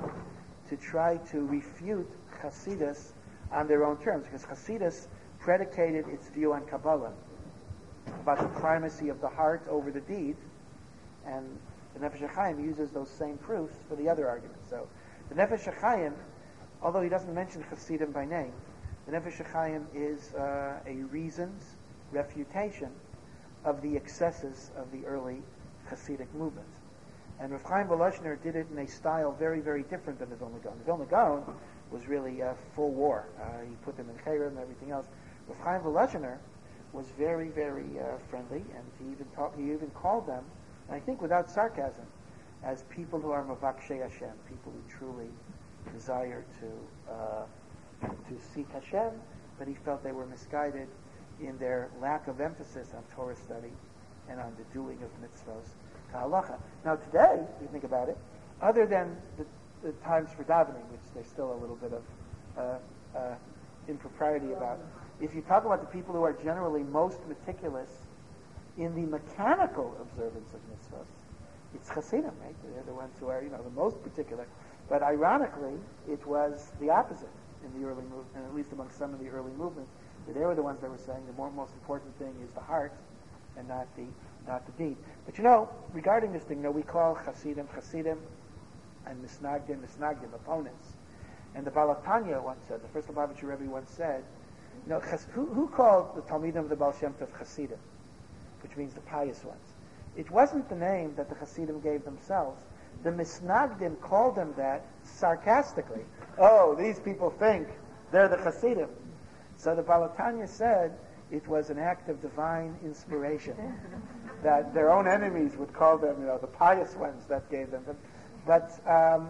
S1: to try to refute Hasidus on their own terms, because Hasidus predicated its view on Kabbalah about the primacy of the heart over the deed, and the Nefesh HaChaim uses those same proofs for the other arguments. So the Nefesh HaChaim, although he doesn't mention Hasidim by name, the Nefesh HaChaim is uh, a reasoned refutation of the excesses of the early Hasidic movement. And Rav Chaim Volozhiner did it in a style very, very different than the Vilna Gaon. The Vilna Gaon was really a full war. Uh, he put them in cherem and everything else. Rav Chaim Volozhiner was very, very uh, friendly, and he even taught, he even called them, and I think without sarcasm, as people who are mavakshei Hashem, people who truly desire to uh, to seek Hashem, but he felt they were misguided in their lack of emphasis on Torah study and on the doing of mitzvos to halacha. Now today, if you think about it, other than the, the times for davening, which there's still a little bit of uh, uh, impropriety about, if you talk about the people who are generally most meticulous in the mechanical observance of mitzvahs, it's Hasidim, right? They're the ones who are, you know, the most particular. But ironically, it was the opposite in the early movement, and at least among some of the early movements. They were the ones that were saying the more, most important thing is the heart and not the not the deed. But you know, regarding this thing, you know, we call Hasidim Hasidim and Misnagdim Misnagdim, opponents. And the Baal HaTanya once said, the first Lubavitcher Rebbe once said, you know, chas, who, who called the Talmidim of the Baal Shem Tov Hasidim, which means the pious ones? It wasn't the name that the Hasidim gave themselves. The Misnagdim called them that sarcastically. Oh, these people think they're the Hasidim. So the Baal HaTanya said it was an act of divine inspiration, that their own enemies would call them, you know, the pious ones that gave them. But um,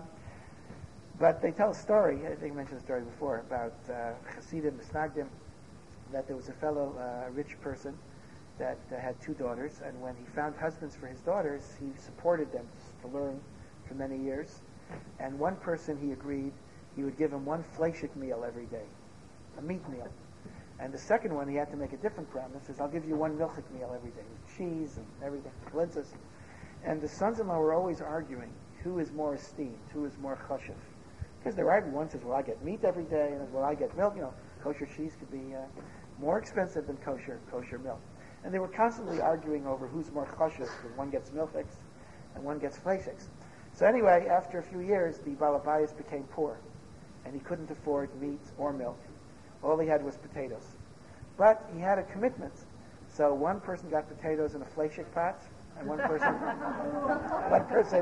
S1: but they tell a story. I think I mentioned a story before about uh, Hasidim, Misnagdim, that there was a fellow, uh, a rich person, that uh, had two daughters, and when he found husbands for his daughters, he supported them to learn for many years. And one person, he agreed, he would give him one fleshik meal every day, a meat meal. And the second one, he had to make a different promise. He says, I'll give you one milchik meal every day, with cheese and everything, blintzes. And the sons-in-law were always arguing, who is more esteemed, who is more chashuv. Because they're arguing, one says, well, I get meat every day, and well, I get milk. You know, kosher cheese could be uh, more expensive than kosher kosher milk. And they were constantly arguing over who's more chashuv, because one gets milchiks and one gets fleshiks. So anyway, after a few years, the Baal HaBayis became poor, and he couldn't afford meat or milk. All he had was potatoes. But he had a commitment. So one person got potatoes in a fleshik pot, and one person one person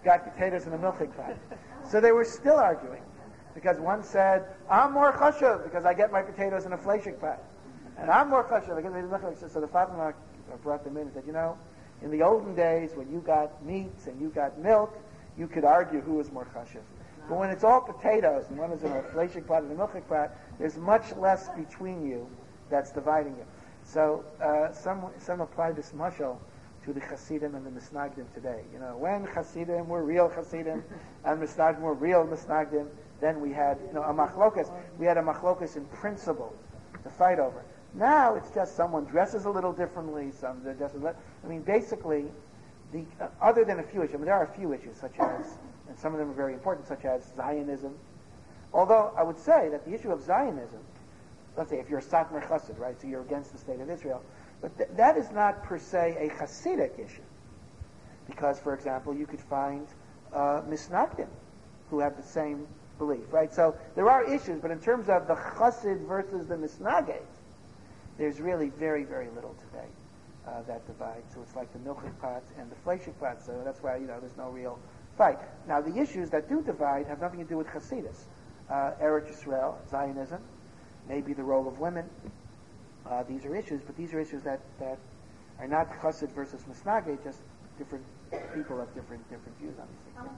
S1: got potatoes in a milchik pot. So they were still arguing, because one said, I'm more chashuv because I get my potatoes in a fleshik pot. And I'm more chashuv because I get my milchik. So the Fatma brought them in and said, you know, in the olden days when you got meats and you got milk, you could argue who was more chashuv. But when it's all potatoes and one is in a fleshik pot and a milchik pot, there's much less between you that's dividing you. So uh, some some apply this mashal to the Hasidim and the Misnagdim today. You know, when Hasidim were real Hasidim and Misnagdim were real Misnagdim, then we had, you know, a machlokas. We had a machlokas in principle to fight over. Now it's just someone dresses a little differently. Some dresses. I mean, basically, the uh, other than a few issues. I mean, there are a few issues such as, and some of them are very important, such as Zionism. Although I would say that the issue of Zionism, let's say if you're a Satmar Chassid, right, so you're against the state of Israel, but th- that is not per se a Hasidic issue. Because, for example, you could find uh, Misnagdim who have the same belief, right? So there are issues, but in terms of the Chassid versus the Misnagid, there's really very, very little today uh, that divides. So it's like the milchik pot and the fleshik pot, so that's why, you know, there's no real fight. Now, the issues that do divide have nothing to do with Hasidus. Uh, Eretz Yisrael, Zionism, maybe the role of women. Uh, these are issues, but these are issues that, that are not Chassid versus Misnagid, just different people have different different views on these things.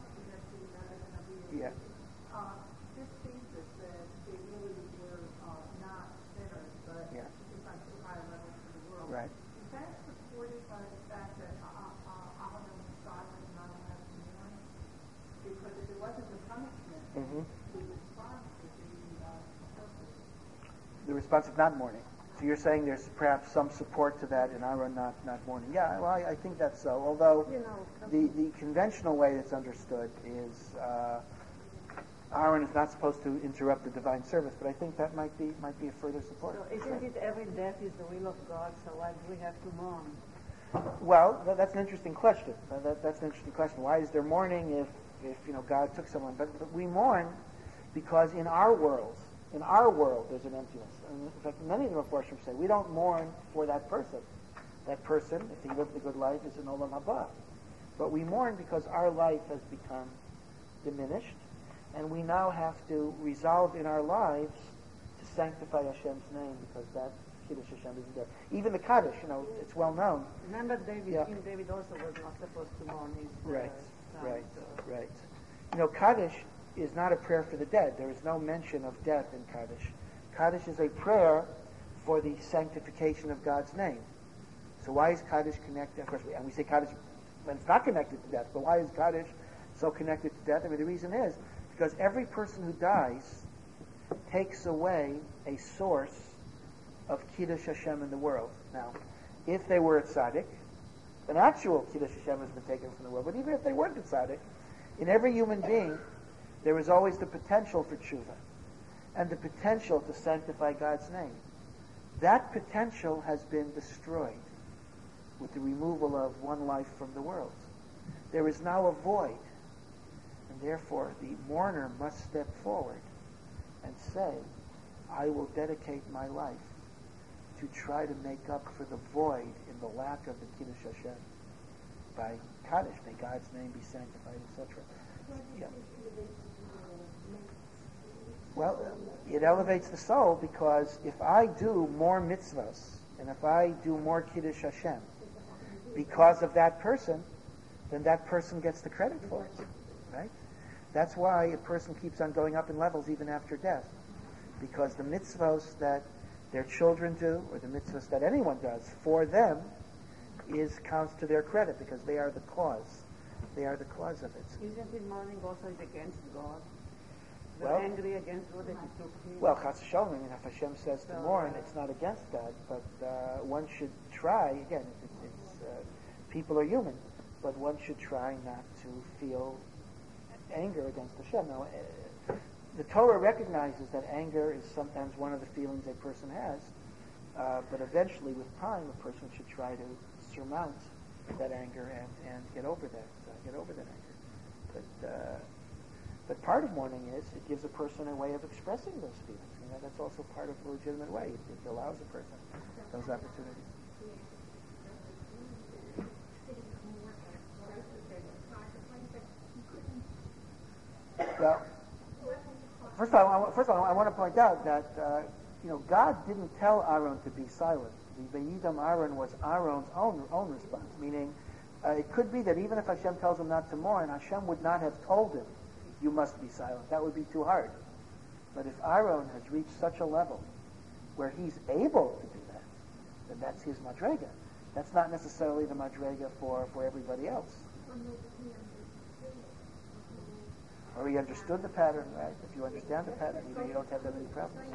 S1: Yeah.
S4: Uh, this thesis that they really were uh, not sinners, but
S1: Yeah.
S4: just on too high levels in the world.
S1: Right.
S4: Is that supported by the fact that uh, uh, Ahmed Messiah was not allowed to mourn? Because if it wasn't the punishment,
S1: Mm-hmm.
S4: the response would be uh, appropriate.
S1: The response of not mourning. So you're saying there's perhaps some support to that in Aaron not, not mourning. Yeah, well, I, I think that's so. Although
S2: You know,
S1: the, the conventional way that's understood is uh, Aaron is not supposed to interrupt the divine service, but I think that might be might be a further support.
S2: so isn't it every death is the will of God, so why do we have to mourn?
S1: Well, that, that's an interesting question. Uh, that, that's an interesting question. Why is there mourning if, if you know God took someone? But, but we mourn because in our worlds, in our world, there's an emptiness. And in fact, many of the Mepharshim say we don't mourn for that person. That person, if he lived a good life, is an olam haba. But we mourn because our life has become diminished, and we now have to resolve in our lives to sanctify Hashem's name because that Kiddush Hashem isn't there. Even the Kaddish, you know, it's well known.
S2: Remember David,
S1: Yeah.
S2: King David also was not supposed to mourn his uh,
S1: Right,
S2: son,
S1: right,
S2: so-
S1: right. You know, Kaddish is not a prayer for the dead. There is no mention of death in Kaddish. Kaddish is a prayer for the sanctification of God's name. So why is Kaddish connected? Of course, we, and we say Kaddish when it's not connected to death, but why is Kaddish so connected to death? I mean, the reason is because every person who dies takes away a source of Kiddush Hashem in the world. Now, if they were a tzaddik, an actual Kiddush Hashem has been taken from the world. But even if they weren't a tzaddik, in every human being, there is always the potential for tshuva and the potential to sanctify God's name. That potential has been destroyed with the removal of one life from the world. There is now a void, and therefore the mourner must step forward and say, I will dedicate my life to try to make up for the void in the lack of the Kiddush Hashem by Kaddish. May God's name be sanctified, et cetera. Yeah. Well, it elevates the soul because if I do more mitzvahs and if I do more Kiddush Hashem because of that person, then that person gets the credit for it, right? That's why a person keeps on going up in levels even after death, because the mitzvahs that their children do or the mitzvahs that anyone does for them is counts to their credit because they are the cause. They are the cause of it.
S2: Isn't it mourning also is against God? They're
S1: Well-
S2: angry against God that he took him.
S1: Well, Chas Shalom, I mean, if Hashem says to
S2: So,
S1: mourn,
S2: uh,
S1: it's not against God, but uh, one should try, again, it's, it's, uh, people are human, but one should try not to feel anger against Hashem. Now, uh, the Torah recognizes that anger is sometimes one of the feelings a person has, uh, but eventually, with time, a person should try to surmount that anger and, and get over that, uh, get over that anger. But uh, But part of mourning is it gives a person a way of expressing those feelings. You know, that's also part of a legitimate way. It, it allows a person those opportunities. Well, first of all, I, wa- first of all, I want to point out that uh, you know God didn't tell Aaron to be silent. The Vayidam Aaron was Aaron's own own response, meaning uh, it could be that even if Hashem tells him not to mourn, Hashem would not have told him, "You must be silent." That would be too hard. But if Aaron has reached such a level where he's able to do that, then that's his madrega. That's not necessarily the madrega for, for everybody else. Or he understood the pattern, right? If you understand the pattern, you, you don't have that many problems.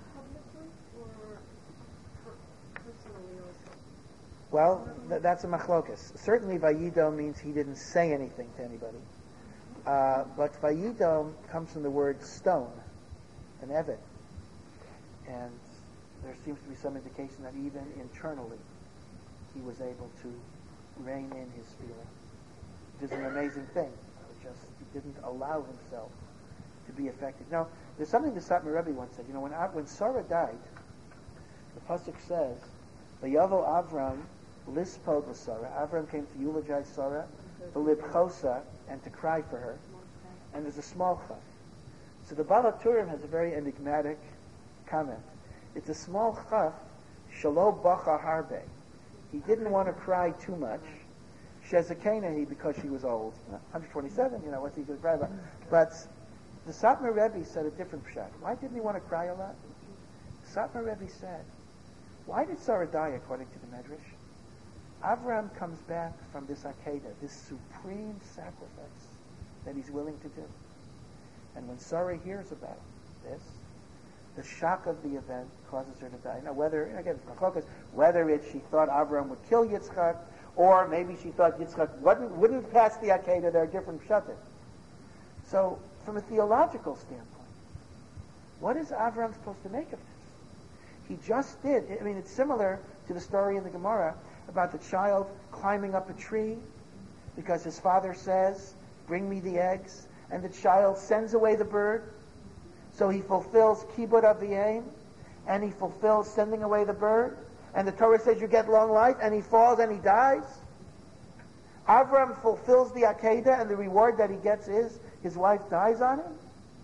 S1: Well, th- that's a machlokas. Certainly Vayidom means he didn't say anything to anybody. Uh, but Vayidom comes from the word stone, an evet. And there seems to be some indication that even internally he was able to rein in his feeling. Which is an amazing thing. Just he didn't allow himself to be affected. Now, there's something the Satmar Rebbe once said. You know, when when Sarah died, the pasuk says, "Vayavo Avram lispod l'Sarah." Avram came to eulogize Sarah, v'libchosa, and to cry for her. And there's a small chaf. So the Baal HaTurim has a very enigmatic comment. It's a small chaf, shalo bacha harbe. He didn't want to cry too much. Shezakenahi, because she was old. one hundred twenty-seven, you know, what's he going to cry about? But the Satmar Rebbe said a different pshat. Why didn't he want to cry a lot? The Satmar Rebbe said, why did Sarah die according to the Medrash? Avram comes back from this Akedah, this supreme sacrifice that he's willing to do. And when Sarah hears about this, the shock of the event causes her to die. Now, whether, again, it's focus, whether it's she thought Avram would kill Yitzchak, or maybe she thought Yitzchak wouldn't, wouldn't pass the Akedah, there are different pshatim. So, from a theological standpoint, what is Avram supposed to make of this? He just did. I mean, it's similar to the story in the Gemara about the child climbing up a tree because his father says, bring me the eggs, and the child sends away the bird. So he fulfills Kibbut Aviyim, and he fulfills sending away the bird. And the Torah says you get long life, and he falls and he dies. Avram fulfills the Akedah, and the reward that he gets is his wife dies on him.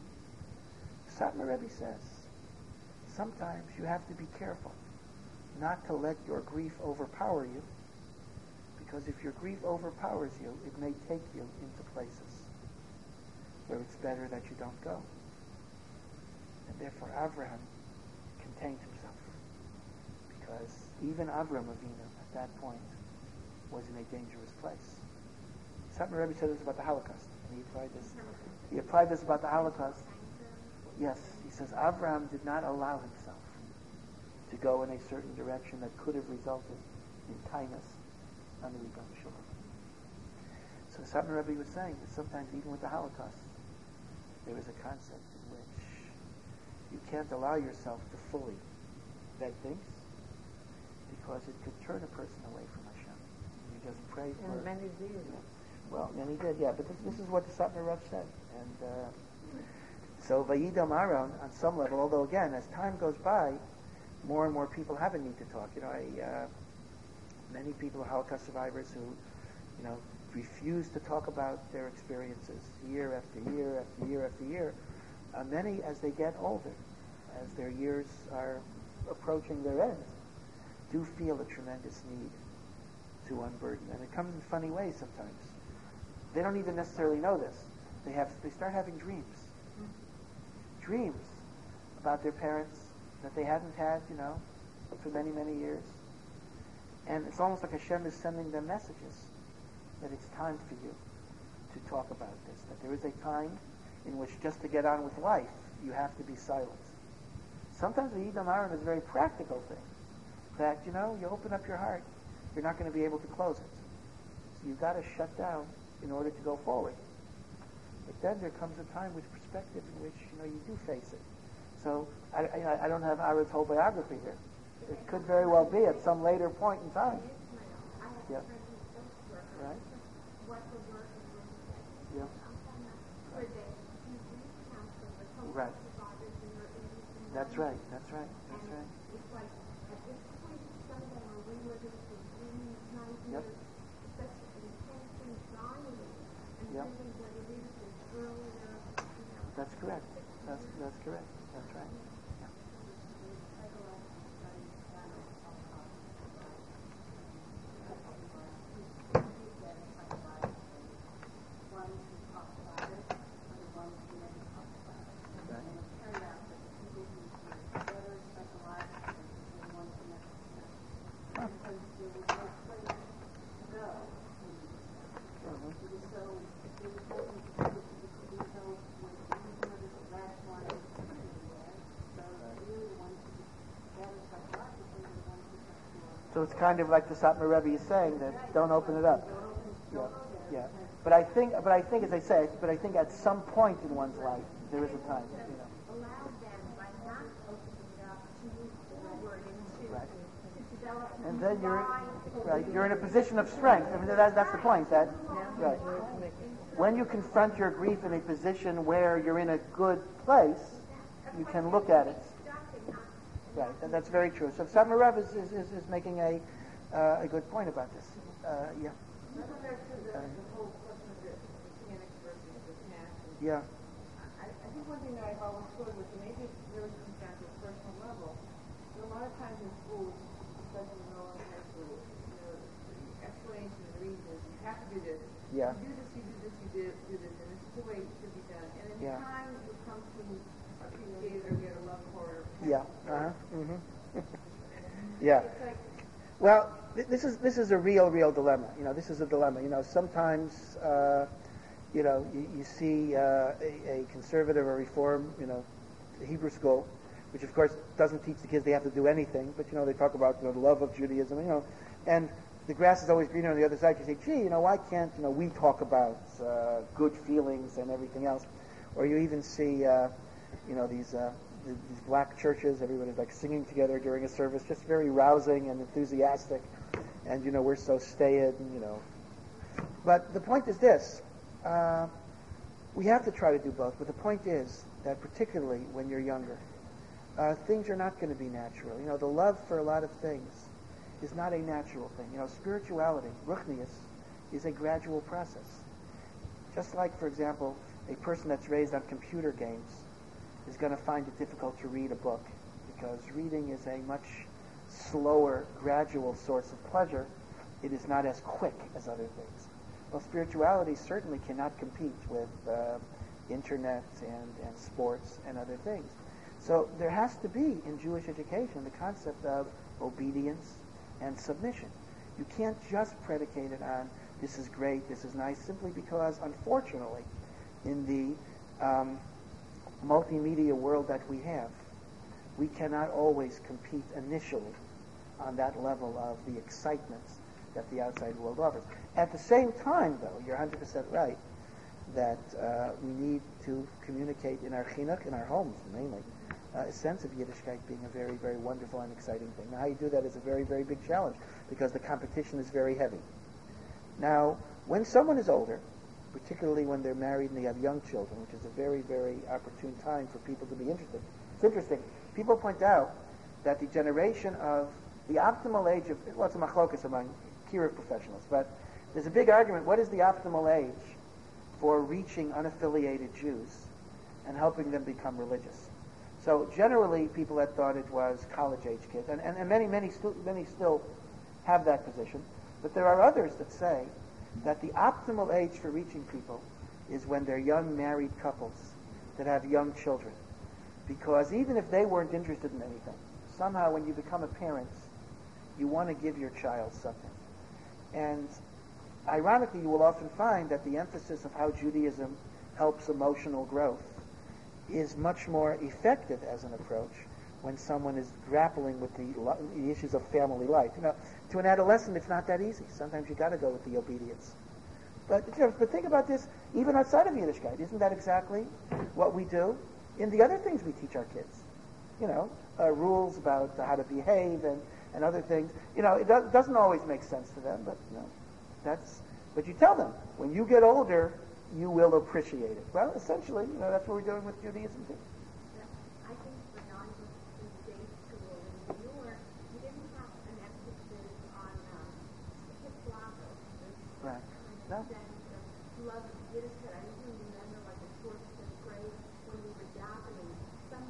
S1: Satmar Rebbe says, sometimes you have to be careful not to let your grief overpower you, because if your grief overpowers you, it may take you into places where it's better that you don't go. And therefore Avraham contained himself, because even Avram Avinu at that point was in a dangerous place. Satmar Rebbe said this about the Holocaust, and he applied this. He applied this about the Holocaust. Yes, he says Avram did not allow himself to go in a certain direction that could have resulted in kindness on the Rebbe Shalom. So Satmar Rebbe was saying that sometimes even with the Holocaust, there is a concept in which you can't allow yourself to fully vet things, because it could turn a person away from Hashem. You just pray for...
S5: And many did.
S1: Yeah. Well, many did, yeah. But this, this is what the Satmar Rebbe said. And uh, so Vayidam Aaron, on some level, although again, as time goes by, more and more people have a need to talk. You know, I, uh, many people are Holocaust survivors who, you know, refuse to talk about their experiences year after year after year after year. Uh, many, as they get older, as their years are approaching their end, do feel a tremendous need to unburden. And it comes in funny ways sometimes. They don't even necessarily know this. They have they start having dreams. Dreams about their parents that they hadn't had, you know, for many, many years. And it's almost like Hashem is sending them messages that it's time for you to talk about this, that there is a time in which just to get on with life, you have to be silent. Sometimes the Yidam Aaron is a very practical thing, that, you know, you open up your heart, you're not going to be able to close it. So you've got to shut down in order to go forward. But then there comes a time with perspective in which, you know, you do face it. So I, I, I don't have Aaron's whole biography here. It could very well be at some later point in time. Yeah. Right? Yeah. Right. That's right. That's right. That's right. Yep. Yep. correct. That's right. Yeah. So it's kind of like the Satmar Rebbe is saying that don't open it up. Yeah, yeah. But I think, but I think, as I say, but I think at some point in one's life there is a time, you know.
S3: Allow them by not opening it up to move forward and to,
S1: Right.
S3: to develop.
S1: And then you're
S3: thrive.
S1: right. You're in a position of strength. I mean, that, that's the point. That right. When you confront your grief in a position where you're in a good place, you can look at it. Right, and that's very true. So Satmar Rebbe is, is, is, is making a uh, a good point about this. Uh, yeah.
S4: Let's go back to the, the whole question of the mechanics versus the past.
S1: Yeah.
S4: I, I think one thing that I've always struggled with, and maybe it really comes down to a personal level, but a lot of times in schools, especially in middle and high school, you know, the explanation and the reason is you have to do this.
S1: Yeah.
S4: You do this, you do this, you do, do this, and this is the way it should be done. And in
S1: Yeah.
S4: time, you come to appreciate it or get a love for it. Or
S1: Yeah. Uh-huh. Mm-hmm. Yeah.
S4: It's like,
S1: Well, th- this is this is a real, real dilemma. You know, this is a dilemma. You know, sometimes, uh, you know, you, you see uh, a, a conservative or reform, you know, Hebrew school, which of course doesn't teach the kids they have to do anything, but you know, they talk about you know the love of Judaism, you know, and the grass is always greener on the other side. You say, gee, you know, why can't you know we talk about uh, good feelings and everything else? Or you even see, uh, you know, these. Uh, th- these black churches, everybody's like singing together during a service, just very rousing and enthusiastic, and you know we're so staid, and you know. But the point is this: uh, we have to try to do both. But the point is that particularly when you're younger, uh, things are not going to be natural. You know, the love for a lot of things is not a natural thing. You know, spirituality, ruchnius, is a gradual process. Just like, for example, a person that's raised on computer games is going to find it difficult to read a book because reading is a much slower, gradual source of pleasure. It is not as quick as other things. Well, spirituality certainly cannot compete with uh, internet and, and sports and other things. So there has to be in Jewish education the concept of obedience and submission. You can't just predicate it on this is great, this is nice, simply because, unfortunately, in the um, multimedia world that we have, we cannot always compete initially on that level of the excitements that the outside world offers. At the same time, though, you're one hundred percent right that uh, we need to communicate in our chinuch, in our homes mainly, uh, a sense of Yiddishkeit being a very, very wonderful and exciting thing. Now, how you do that is a very, very big challenge because the competition is very heavy. Now, when someone is older, particularly when they're married and they have young children, which is a very, very opportune time for people to be interested. It's interesting. People point out that the generation of the optimal age of, well, it's a machlokas among kiruv professionals, but there's a big argument. What is the optimal age for reaching unaffiliated Jews and helping them become religious? So generally, people had thought it was college-age kids, and, and, and many, many, stu- many still have that position. But there are others that say that the optimal age for reaching people is when they're young married couples that have young children. Because even if they weren't interested in anything, somehow when you become a parent, you want to give your child something. And ironically, you will often find that the emphasis of how Judaism helps emotional growth is much more effective as an approach when someone is grappling with the, the issues of family life. You know, to an adolescent, it's not that easy. Sometimes you got to go with the obedience. But, you know, but think about this, even outside of Yiddishkeit, isn't that exactly what we do in the other things we teach our kids? You know, uh, rules about how to behave and, and other things. You know, it do- doesn't always make sense to them, but you know, that's. But you tell them when you get older, you will appreciate it. Well, essentially, you know, that's what we're doing with Judaism too.
S3: I think when I was in day school in New York, we didn't have an emphasis on um, Hislopper.
S1: Right. No.
S3: Love of Yiddishkeit. I even remember like a fourth, fifth grade when we were davening. Some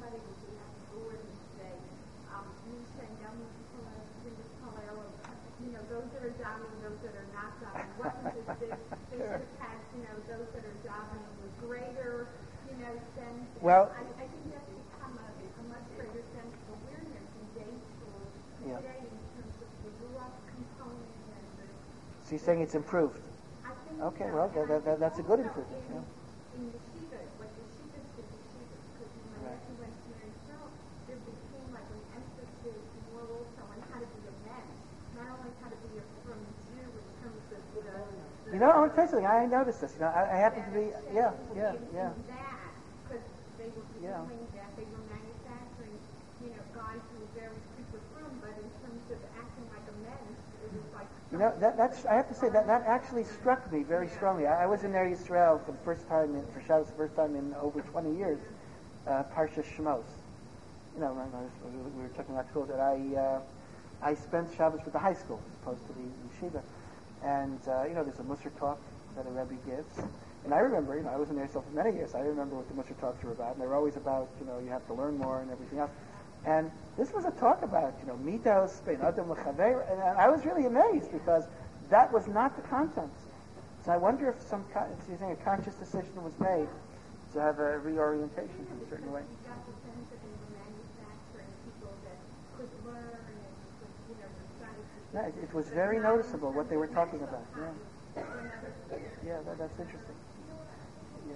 S3: need to pull out, we just pull out, you know, those that are davening, those that are not davening. What was it that they should have had, you know, those that are davening with greater, you know, sense. And
S1: Well-
S3: I, I think that's become a, a much greater sense of awareness in day schools
S1: Yeah.
S3: today in terms of the ruach component and the.
S1: So you're saying it's improved?
S3: I think
S1: Okay,
S3: so.
S1: well,
S3: And
S1: that-
S3: I
S1: that-
S3: think
S1: that's a good
S3: also
S1: improvement,
S3: In,
S1: yeah.
S3: in yeshiva, what yeshivas did yeshivas, because when my
S1: Right.
S3: nephew went to Mary Hill, there became like an emphasis more also on how to be a man, not only how to be a firm Jew in terms of the. the
S1: You know, I want to tell you something. I noticed this. You know, I, I happen to be, yeah, yeah,
S3: in,
S1: yeah.
S3: in that, because they were
S1: Yeah.
S3: doing that, they were manufacturing, you know, guys who were very super firm, but in terms of acting like a man, it was like.
S1: You know, that, that's, I have to say, that, that actually struck me very strongly. I, I was in Eretz Israel for the first time, in, for Shabbos, the first time in over twenty years, uh, Parsha Shemos. You know, when I was, we were checking out schools, and I, uh, I spent Shabbos with the high school as opposed to the yeshiva. And, uh, you know, there's a Musar talk that a Rebbe gives. And I remember, you know, I was in Eretz Israel for many years. I remember what the Musar talks were about. And they were always about, you know, you have to learn more and everything else. And this was a talk about, you know, mitos, bein adam l'chaver, and I was really amazed because that was not the content. So I wonder if some, con- if you're saying a conscious decision was made to have a reorientation in a certain way.
S3: You got the sense that they were manufacturing people that could learn and could, you know, decided to.
S1: No, it, it was very noticeable what they were talking about. Yeah, yeah, that, that's interesting. Yeah.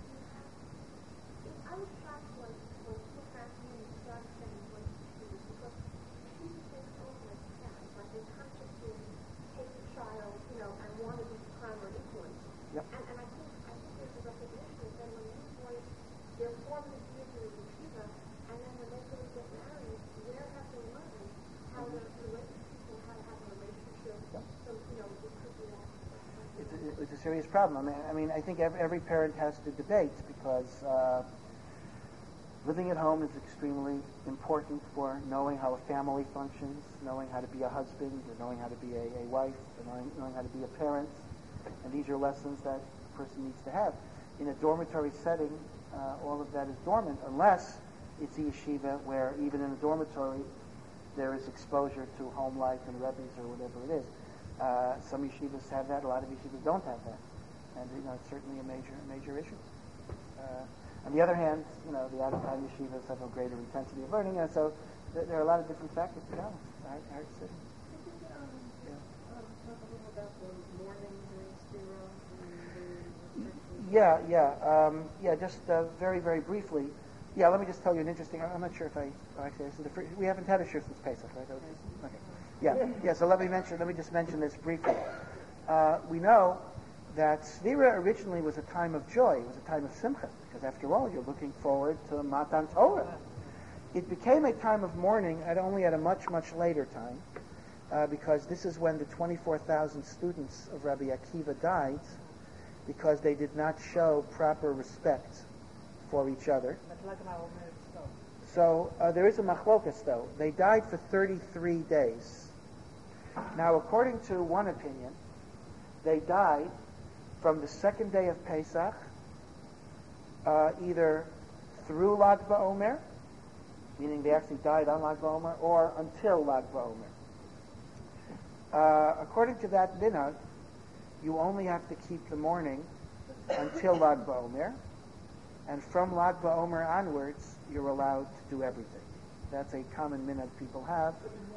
S3: I was shocked when, when two fascinating started saying what to do because she takes over as parents, like they consciously take the child, you know, and want to be the primary influence.
S1: Yep.
S3: And, and I think I think there's a recognition that when these boys, their formative years are in yeshiva, and then when they go to get married, they're have to learn how to relate to people, how to have a relationship. So, you know, it could be that.
S1: It's a, it's a serious problem. I mean, I mean, I think every, every parent has to debate because uh, living at home is extremely important for knowing how a family functions, knowing how to be a husband, or knowing how to be a, a wife, or knowing, knowing how to be a parent. And these are lessons that a person needs to have. In a dormitory setting, uh, all of that is dormant unless it's a yeshiva where even in a dormitory there is exposure to home life and rebbes or whatever it is. Uh, some yeshivas have that. A lot of yeshivas don't have that, and you know it's certainly a major, major issue. Uh, on the other hand, you know the out-of-town yeshivas have a greater intensity of learning, and so th- there are a lot of different factors to balance. It's a hard, hard decision.
S4: Could you um,
S1: Yeah.
S4: um, talk a little about the morning during Stira and the restrictions?
S1: Yeah, yeah, um, yeah. Just uh, very, very briefly. Yeah, let me just tell you an interesting. I'm not sure if I oh, actually this is the first, we haven't had a shir since Pesach, right? That was just- Okay. Yeah, yeah. So let me mention. Let me just mention this briefly. Uh, we know that Svira originally was a time of joy. It was a time of simcha because, after all, you're looking forward to Matan Torah. It became a time of mourning at only at a much, much later time, uh, because this is when the twenty-four thousand students of Rabbi Akiva died because they did not show proper respect for each other. So uh, there is a machlokas, though. They died for thirty-three days. Now, according to one opinion, they died from the second day of Pesach, uh, either through Lag BaOmer, meaning they actually died on Lag BaOmer, or until Lag BaOmer. Uh, according to that minhag, you only have to keep the mourning until Lag BaOmer, and from Lag BaOmer onwards, you're allowed to do everything. That's a common minhag people have.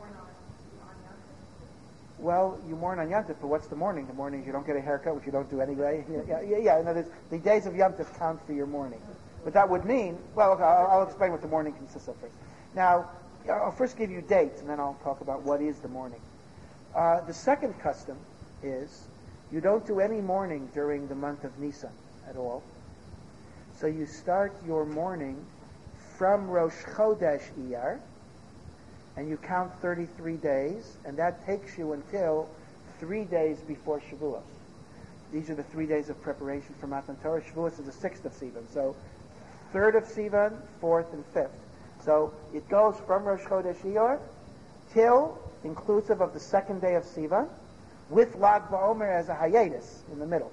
S1: Well, you mourn on Yom Tov, but what's the mourning? The mourning is you don't get a haircut, which you don't do anyway. Yeah, yeah, yeah. In other words, the days of Yom Tov count for your mourning. But that would mean, well, okay, I'll, I'll explain what the mourning consists of first. Now, I'll first give you dates, and then I'll talk about what is the mourning. Uh, the second custom is you don't do any mourning during the month of Nisan at all. So you start your mourning from Rosh Chodesh Iyar, and you count thirty-three days, and that takes you until three days before Shavuos. These are the three days of preparation for Matan Torah. Shavuos is the sixth of Sivan. So third of Sivan, fourth, and fifth. So it goes from Rosh Chodesh Iyar till inclusive of the second day of Sivan, with Lag BaOmer as a hiatus in the middle.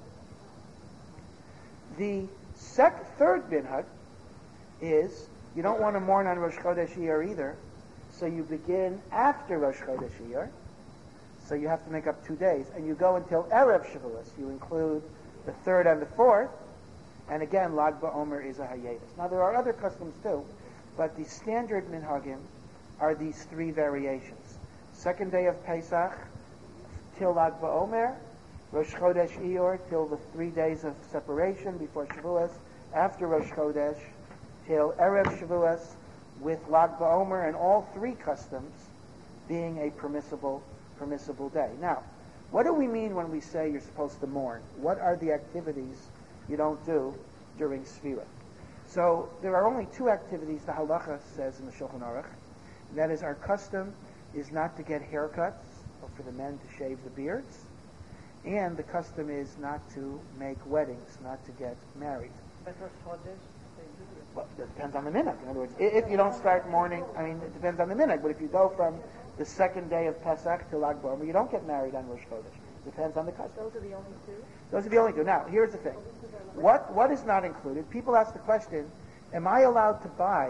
S1: The sec- third minhag is you don't want to mourn on Rosh Chodesh Iyar either, So you begin after Rosh Chodesh Iyar. So you have to make up two days. And you go until Erev Shavuos. You include the third and the fourth. And again, Lag BaOmer is a hiatus. Now there are other customs too, but the standard minhagim are these three variations. Second day of Pesach till Lag BaOmer, Rosh Chodesh Iyar till the three days of separation before Shavuos, after Rosh Chodesh till Erev Shavuos, with Lag BaOmer and all three customs being a permissible permissible day. Now, what do we mean when we say you're supposed to mourn? What are the activities you don't do during Sfira? So there are only two activities the halacha says in the Shulchan Aruch. And that is, our custom is not to get haircuts, or for the men to shave the beards, and the custom is not to make weddings, not to get married.
S2: But Rosh Chodesh, they do it.
S1: Well, it depends on the minhag. In other words, i- if you don't start mourning, I mean, it depends on the minhag. But if you go from the second day of Pesach to Lag BaOmer, you don't get married on Rosh Chodesh. Depends on the custom.
S5: Those are the only two?
S1: Those are the only two. Now, here's the thing. What what is not included? People ask the question, am I allowed to buy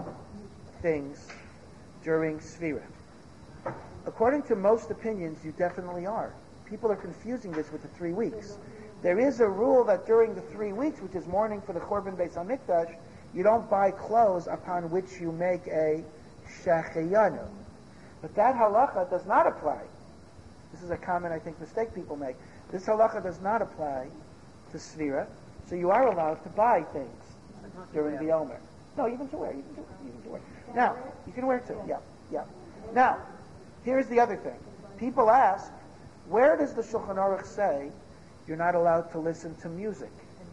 S1: things during Sfira? According to most opinions, you definitely are. People are confusing this with the three weeks. There is a rule that during the three weeks, which is mourning for the Korban Beis HaMikdash, you don't buy clothes upon which you make a shecheyanu. But that halacha does not apply. This is a common, I think, mistake people make. This halacha does not apply to Sfira, so you are allowed to buy things during the Omer. No, even to wear, even to, even to wear. Now, you can wear too, yeah, yeah. Now, here's the other thing. People ask, where does the Shulchan Aruch say you're not allowed to listen to music?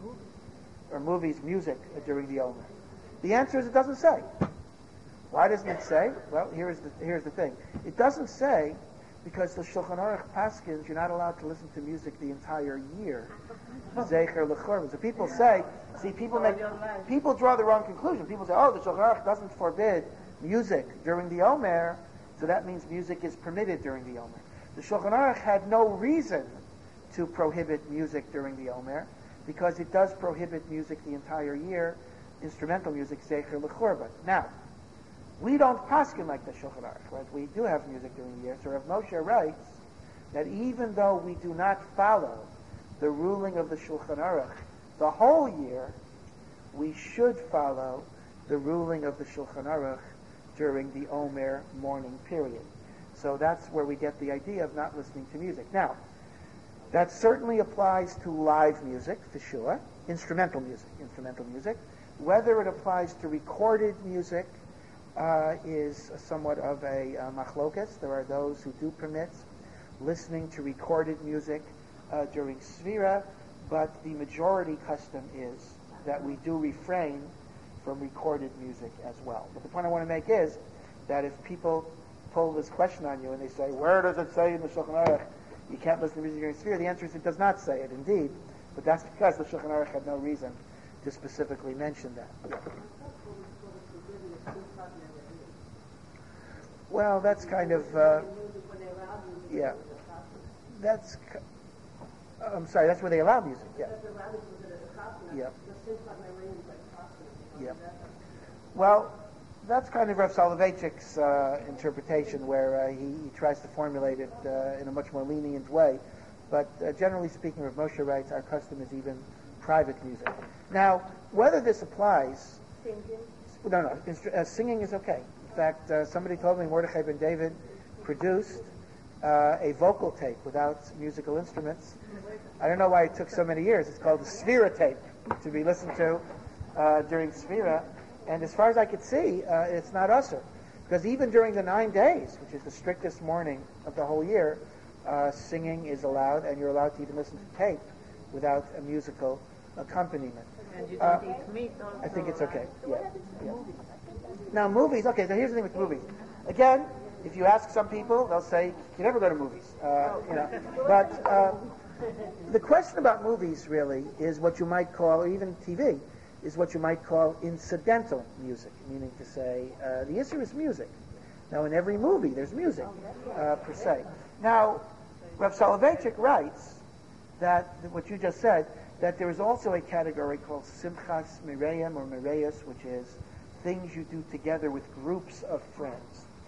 S1: Or movies, music uh, during the Omer? The answer is it doesn't say. Why doesn't it say? Well, here's the, here's the thing. It doesn't say because the Shulchan Aruch paskins you're not allowed to listen to music the entire year. Zecher l'chorban. So people say, see, people make, people draw the wrong conclusion. People say, oh, the Shulchan Aruch doesn't forbid music during the Omer, so that means music is permitted during the Omer. The Shulchan Aruch had no reason to prohibit music during the Omer, because it does prohibit music the entire year, instrumental music, Zecher l'chorban. Now, we don't paskin like the Shulchan Aruch, right? We do have music during the year. So Rav Moshe writes that even though we do not follow the ruling of the Shulchan Aruch the whole year, we should follow the ruling of the Shulchan Aruch during the Omer mourning period. So that's where we get the idea of not listening to music. Now, that certainly applies to live music, for sure, instrumental music, instrumental music. Whether it applies to recorded music uh, is somewhat of a uh, machlokas. There are those who do permit listening to recorded music uh, during Sfira, but the majority custom is that we do refrain from recorded music as well. But the point I want to make is that if people pull this question on you and they say, where does it say in the Shulchan Aruch you can't listen to music during Sfira? The answer is it does not say it, indeed, but that's because the Shulchan Aruch had no reason to specifically mention that. Yeah. Well, that's kind of, uh, yeah, that's, I'm sorry, that's where they allow music, yeah. Yeah. Yeah. Well, that's kind of Rav Soloveitchik's uh, interpretation, where uh, he, he tries to formulate it uh, in a much more lenient way. But uh, generally speaking, Rav Moshe writes, our custom is even private music. Now, whether this applies... Singing? No, no, instru- uh, singing is okay. In fact, uh, somebody told me Mordechai ben David produced uh, a vocal tape without musical instruments. I don't know why it took so many years. It's called a Sfira tape to be listened to uh, during Sfira. And as far as I could see, uh, it's not usher. Because even during the nine days, which is the strictest mourning of the whole year, uh, singing is allowed, and you're allowed to even listen to tape without a musical accompaniment.
S2: And you
S1: Uh,
S2: don't eat meat also,
S1: I think it's okay.
S2: right?
S1: Yeah. yeah. Now, movies. Okay, so here's the thing with movies. Again, if you ask some people, they'll say you never go to movies. Uh, you know, but uh, the question about movies really is what you might call, or even T V, is what you might call incidental music, meaning to say uh, the issue is music. Now, in every movie, there's music uh, per se. Now, Rav Soloveitchik writes that what you just said, that there is also a category called Simchas Mireim or Mireus, which is things you do together with groups of friends.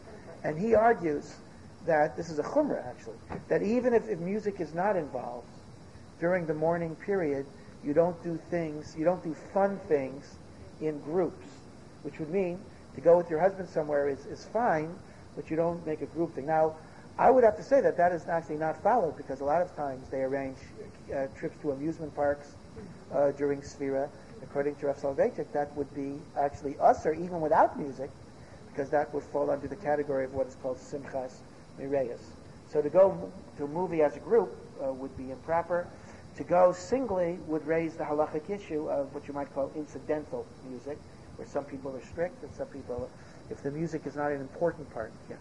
S1: And he argues that, this is a chumrah actually, that even if, if music is not involved, during the morning period, you don't do things, you don't do fun things in groups, which would mean to go with your husband somewhere is, is fine, but you don't make a group thing. Now, I would have to say that that is actually not followed, because a lot of times they arrange uh, trips to amusement parks uh, during Sfira. According to Rav Soloveitchik, that would be actually us, or even without music, because that would fall under the category of what is called Simchas Mireyas. So to go to a movie as a group uh, would be improper. To go singly would raise the halachic issue of what you might call incidental music, where some people are strict and some people, if the music is not an important part. Yeah.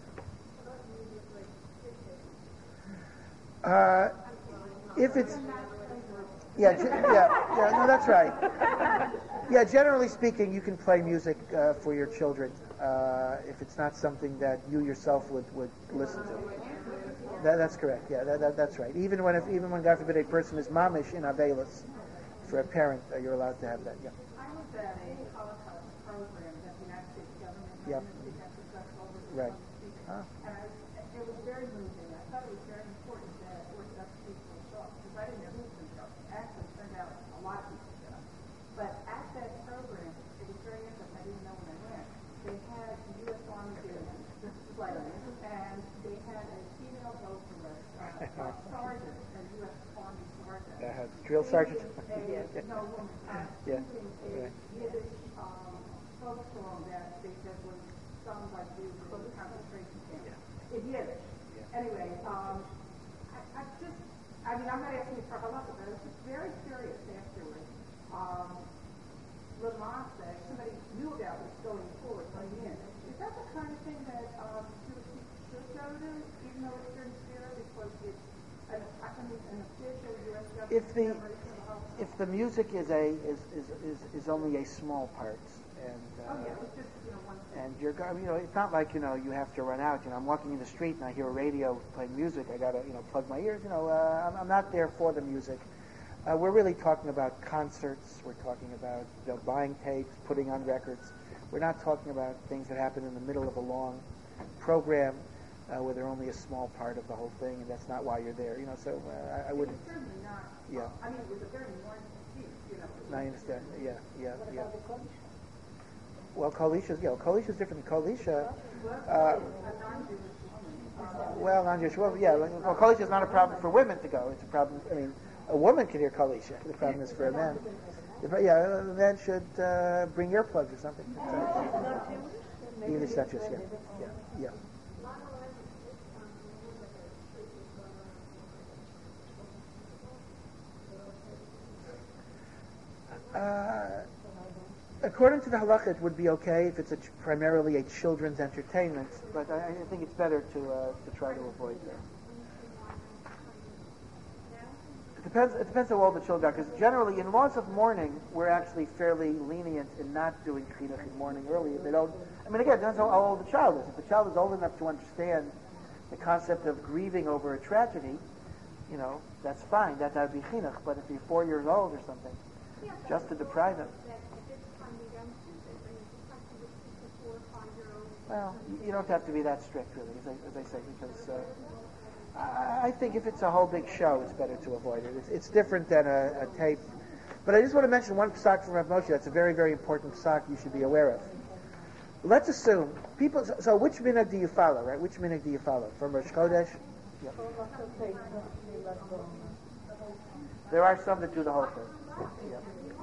S1: Uh, if it's, yeah, ge- yeah, yeah, no, that's right. Yeah, generally speaking, you can play music uh, for your children uh, if it's not something that you yourself would, would listen to. That, that's correct. Yeah, that, that, that's right. Even when, if, even when God forbid, a person is mamish in avelis, for a parent, uh, you're allowed to have that. Yeah.
S4: I was at a Holocaust program that the United States government
S1: Yep.
S4: had to conduct over the
S1: Right.
S4: Huh. And I, it was very moving. I thought it was very important that Orthodox people show up, because I didn't know who was going to show up. Actually, it turned out a lot of people showed up. But at that program, it was very interesting. I didn't know when I went. They had U S Army airmen playing, and they had a female vocalist, uh, sergeant, a U S Army sergeant.
S1: Uh, drill sergeant.
S4: Singing a, no, woman, uh,
S1: Yeah.
S4: singing a Yiddish um, folk song that they said was sung by Jews in the concentration camp. In Yiddish. Anyway, um, I, I just, I mean, I'm not asking you for halakha, but I was just very curious afterwards. Um, Lamasa, somebody knew about this going forward, going in. Is that the kind of thing that um, Jewish people should go to, even though it's during Sfira, because it's an, I mean, an official U S government
S1: If the
S4: celebration of the Holocaust?
S1: if the music is a is is, is, is only a small part, and uh,
S4: Oh, yeah, it was just, you know, one thing.
S1: and you're go- you know it's not like you know you have to run out. You know, I'm walking in the street and I hear a radio playing music. I gotta you know plug my ears. You know, uh, I'm, I'm not there for the music. Uh, we're really talking about concerts. We're talking about you know, buying tapes, putting on records. We're not talking about things that happen in the middle of a long program uh, where they're only a small part of the whole thing, and that's not why you're there. You know, so uh, I, I wouldn't.
S4: It's certainly not.
S1: Yeah.
S4: I mean, it was a very mournful piece, you know.
S1: I understand. Yeah, yeah, yeah. Well, Kolisha, yeah, Kolisha is different than Kolisha. Uh, well, non-Jewish. Well, yeah. Well, Kolisha is not a problem for women to go. It's a problem. I mean, a woman can hear Kolisha. The problem is for a man. If, yeah, a man should uh, bring earplugs or something. English, not Jewish. Yeah, yeah, yeah. Uh, according to the halacha, it would be okay if it's a ch- primarily a children's entertainment, but I, I think it's better to uh, to try to avoid that. It depends. It depends how old the children are, because generally, in laws of mourning, we're actually fairly lenient in not doing chinuch in mourning early. If they don't, I mean, again, it depends how old the child is. If the child is old enough to understand the concept of grieving over a tragedy, you know, that's fine. That would be chinuch. But if you're four years old or something, just to deprive them. Well, you don't have to be that strict, really, as I, as I say, because uh, I, I think if it's a whole big show, it's better to avoid it. It's, it's different than a, a tape. But I just want to mention one psak from Rav Moshe that's a very, very important psak you should be aware of. Let's assume people. So, so which minhag do you follow, right? Which minhag do you follow? From Rosh Chodesh? Yep. There are some that do the whole thing. Yeah.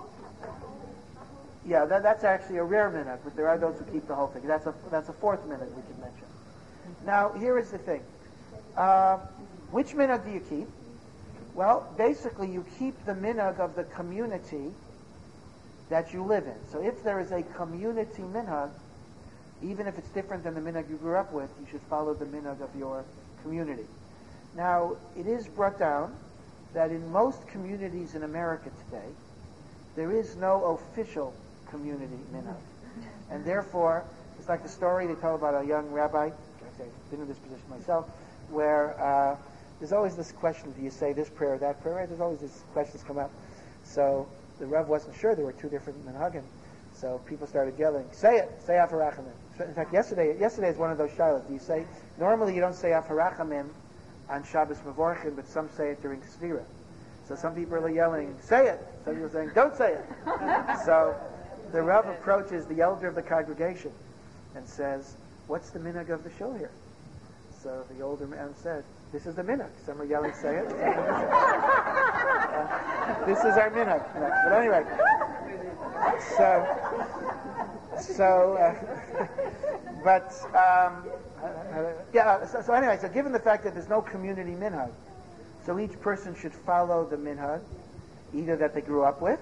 S1: Yeah, that, that's actually a rare minhag, but there are those who keep the whole thing. That's a that's a fourth minhag we can mention. Now, here is the thing. Uh, which minhag do you keep? Well, basically, you keep the minhag of the community that you live in. So if there is a community minhag, even if it's different than the minhag you grew up with, you should follow the minhag of your community. Now, it is brought down that in most communities in America today, there is no official community minhag. And therefore, it's like the story they tell about a young rabbi, I've been in this position myself, where uh, there's always this question, do you say this prayer or that prayer? Right? There's always these questions come up. So the Rav wasn't sure, there were two different minhagim. So people started yelling, say it, say Af HaRachamim. In fact, yesterday, yesterday is one of those shilas. Do you say, normally you don't say Af HaRachamim on Shabbos Mevorchim, but some say it during Sfira. So some people are yelling, say it. Some people are saying, don't say it. So the Rav approaches the elder of the congregation and says, what's the minhag of the shul here? So the older man said, this is the minhag. Some are yelling, say it. uh, this is our minhag. But anyway, so, so, uh, but, um, uh, yeah, so, so anyway, so given the fact that there's no community minhag, so each person should follow the minhag, either that they grew up with,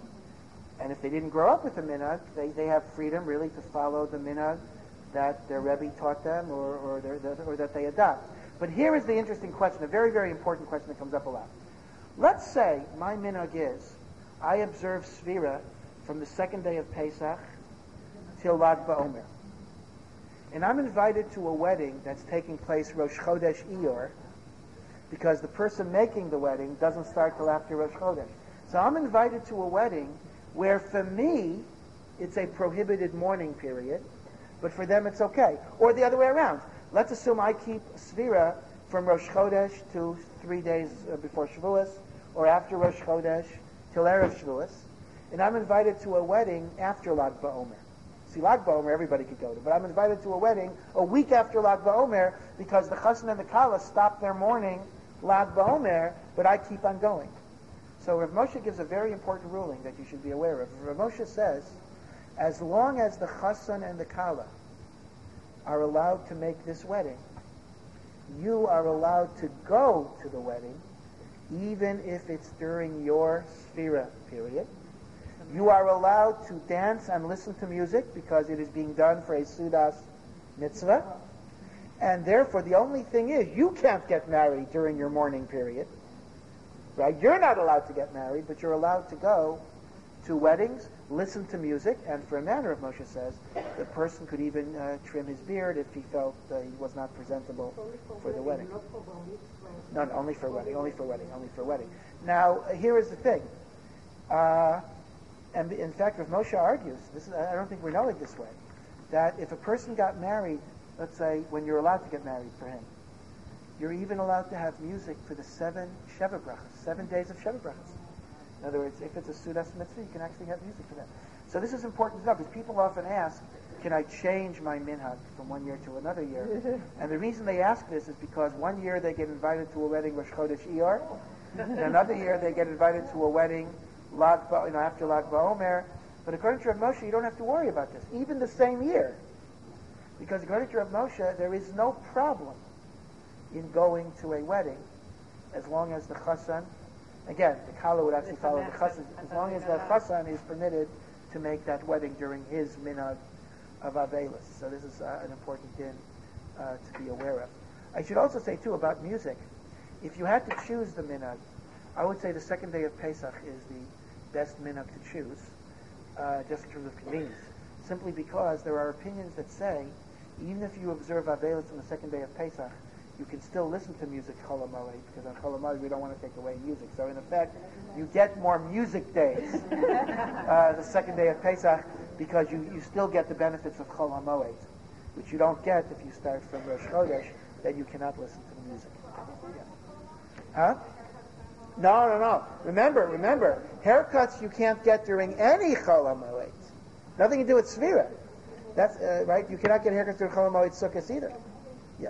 S1: and if they didn't grow up with the minhag, they, they have freedom really to follow the minhag that their Rebbe taught them or, or, their, or that they adopt. But here is the interesting question, a very, very important question that comes up a lot. Let's say my minhag is, I observe Sfira from the second day of Pesach till Lag BaOmer. And I'm invited to a wedding that's taking place Rosh Chodesh Iyar, because the person making the wedding doesn't start till after Rosh Chodesh. So I'm invited to a wedding where for me, it's a prohibited mourning period, but for them it's okay. Or the other way around. Let's assume I keep Sfira from Rosh Chodesh to three days before Shavuos, or after Rosh Chodesh till Erev Shavuos, and I'm invited to a wedding after Lag BaOmer. See, Lag BaOmer everybody could go to, but I'm invited to a wedding a week after Lag BaOmer because the Chassan and the Kala stopped their mourning Lag BaOmer, but I keep on going. So Rav Moshe gives a very important ruling that you should be aware of. Rav Moshe says, as long as the Chassan and the Kala are allowed to make this wedding, you are allowed to go to the wedding, even if it's during your Sfira period. You are allowed to dance and listen to music because it is being done for a Sudas mitzvah. And therefore, the only thing is, you can't get married during your mourning period. Right? You're not allowed to get married, but you're allowed to go to weddings, listen to music, and for a manner, of Moshe says, the person could even uh, trim his beard if he felt uh, he was not presentable for the wedding. No, no, only for wedding, only for wedding, only for wedding. Now, uh, here is the thing. Uh, and in fact, Rav Moshe argues, this is, I don't think we know it this way, that if a person got married, let's say when you're allowed to get married for him, you're even allowed to have music for the seven Sheva Brachas, seven days of Sheva Brachas. In other words, if it's a Sudas Mitzvah, you can actually have music for that. So this is important to know, because people often ask, can I change my minhag from one year to another year? And the reason they ask this is because one year they get invited to a wedding Rosh Chodesh Iyar, and another year they get invited to a wedding Lag Ba, you know, after Lag BaOmer. But according to Rav Moshe, you don't have to worry about this, even the same year. Because according to Rav Moshe, there is no problem in going to a wedding as long as the Chassan, again, the Kala would actually follow the Chassan, as long as the Chassan is permitted to make that wedding during his minhag of Avelis. So this is uh, an important din uh, to be aware of. I should also say, too, about music. If you had to choose the minhag, I would say the second day of Pesach is the best minhag to choose, uh, just in terms of convenience. Simply because there are opinions that say, even if you observe Avelis on the second day of Pesach, you can still listen to music Chol HaMoed, because on Chol HaMoed we don't want to take away music. So in effect, you get more music days uh, the second day of Pesach, because you, you still get the benefits of Chol HaMoed, which you don't get if you start from Rosh Chodesh, that you cannot listen to the music. Huh? No, no, no. Remember, remember, haircuts you can't get during any Chol HaMoed. Nothing to do with Sfira. That's uh, right. You cannot get haircuts during Chol HaMoed Sukkos either. Yeah.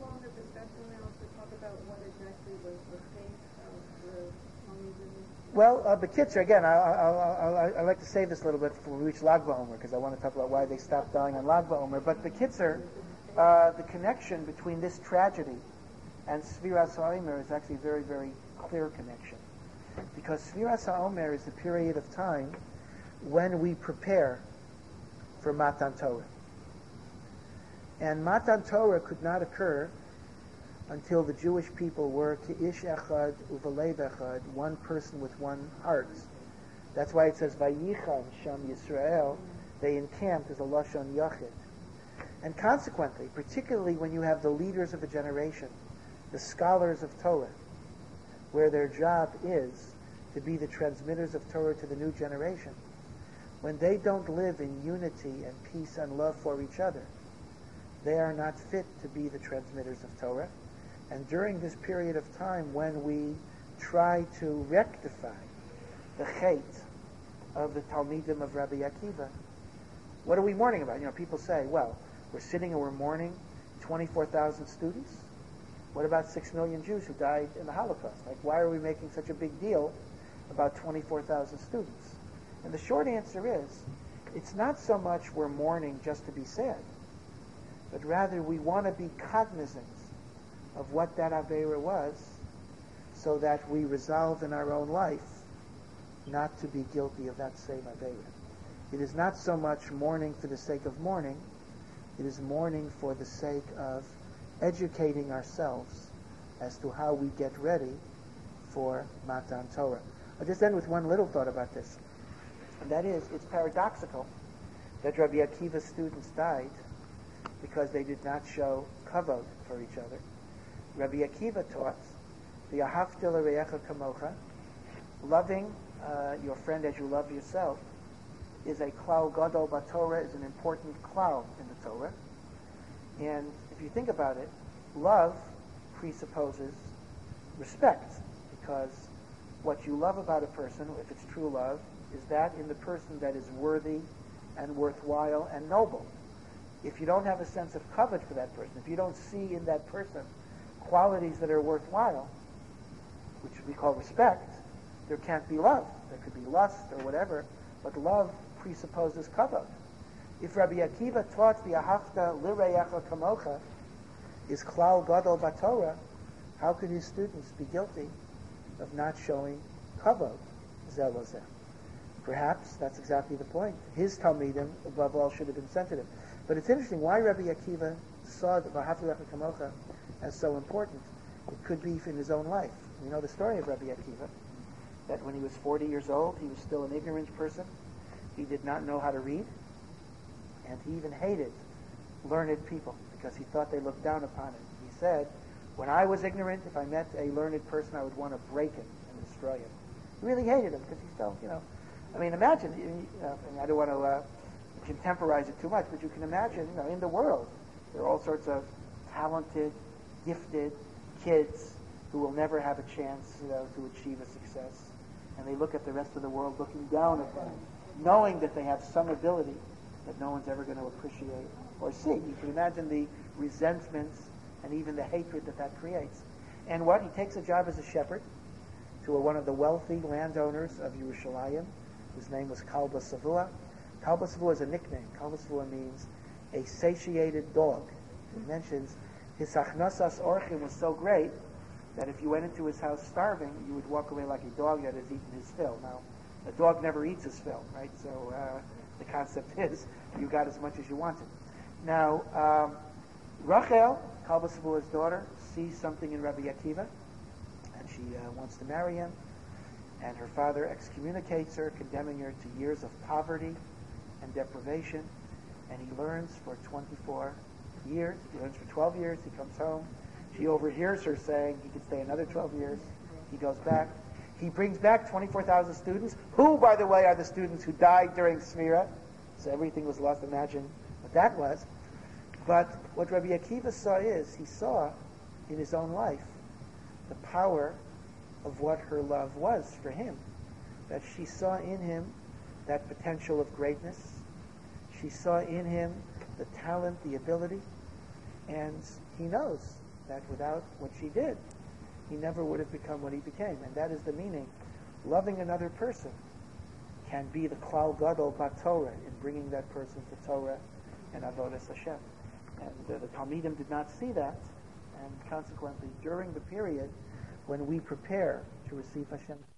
S1: Well, uh, B'kitzur, again, I, I, I, I like to save this a little bit before we reach Lag BaOmer, because I want to talk about why they stopped dying on Lag BaOmer. But B'kitzur, uh, the connection between this tragedy and Sfiras HaOmer is actually a very, very clear connection. Because Sfiras HaOmer is the period of time when we prepare for Matan Torah. And Matan Torah could not occur until the Jewish people were Ki'ish Echad Uvalev Echad, one person with one heart. That's why it says Vayichan Sham Yisrael, they encamped as a Lashon Yachid. And consequently, particularly when you have the leaders of the generation, the scholars of Torah, where their job is to be the transmitters of Torah to the new generation, when they don't live in unity and peace and love for each other, they are not fit to be the transmitters of Torah. And during this period of time when we try to rectify the chait of the Talmidim of Rabbi Akiva, what are we mourning about? You know, people say, well, we're sitting and we're mourning twenty-four thousand students. What about six million Jews who died in the Holocaust? Like, why are we making such a big deal about twenty-four thousand students? And the short answer is, it's not so much we're mourning just to be sad, but rather we want to be cognizant of what that Aveira was, so that we resolve in our own life not to be guilty of that same Aveira. It is not so much mourning for the sake of mourning, it is mourning for the sake of educating ourselves as to how we get ready for Matan Torah. I'll just end with one little thought about this. And that is, it's paradoxical that Rabbi Akiva's students died because they did not show kavod for each other. Rabbi Akiva taught the Ahavta l'reyecha kamocha, loving uh, your friend as you love yourself, is a klal gadol b'Torah, is an important klal in the Torah. And if you think about it, love presupposes respect, because what you love about a person, if it's true love, is that in the person that is worthy and worthwhile and noble. If you don't have a sense of kavod for that person, if you don't see in that person qualities that are worthwhile, which we call respect, there can't be love. There could be lust or whatever, but love presupposes kavod. If Rabbi Akiva taught the Ahavta l'reyecha kamocha is klal gadol b'Torah, how could his students be guilty of not showing kavod zel l'zeh? Perhaps that's exactly the point. His Talmidim, above all, should have been sensitive. But it's interesting why Rabbi Akiva saw the Ahavta l'reyecha kamocha as so important. It could be in his own life. We know the story of Rabbi Akiva, that when he was forty years old, he was still an ignorant person. He did not know how to read, and he even hated learned people because he thought they looked down upon him. He said, when I was ignorant, if I met a learned person, I would want to break him and destroy him. He really hated him because he felt, you know, I mean, imagine, you know, I don't want to uh, contemporize it too much, but you can imagine, you know, in the world, there are all sorts of talented, gifted kids who will never have a chance, you know, to achieve a success. And they look at the rest of the world looking down at them, knowing that they have some ability that no one's ever going to appreciate or see. You can imagine the resentments and even the hatred that that creates. And what? He takes a job as a shepherd to a, one of the wealthy landowners of Yerushalayim, whose name was Kalba Savua. Kalba Savua is a nickname. Kalba Savua means a satiated dog. It mentions his achnasas orchim was so great that if you went into his house starving, you would walk away like a dog that has eaten his fill. Now, a dog never eats his fill, right? So uh, the concept is you got as much as you wanted. Now, um, Rachel, Kalba Savua's daughter, sees something in Rabbi Akiva, and she uh, wants to marry him. And her father excommunicates her, condemning her to years of poverty and deprivation. And he learns for twenty-four years. He learns for twelve years. He comes home. She overhears her saying he could stay another twelve years. He goes back. He brings back twenty-four thousand students, who, by the way, are the students who died during Smira. So everything was lost. Imagine what that was. But what Rabbi Akiva saw is, he saw in his own life the power of what her love was for him. That she saw in him that potential of greatness. She saw in him the talent, the ability. And he knows that without what she did, he never would have become what he became. And that is the meaning. Loving another person can be the klal gadol b'Torah in bringing that person to Torah and avodas Hashem. And uh, the Talmidim did not see that, and consequently, during the period when we prepare to receive Hashem.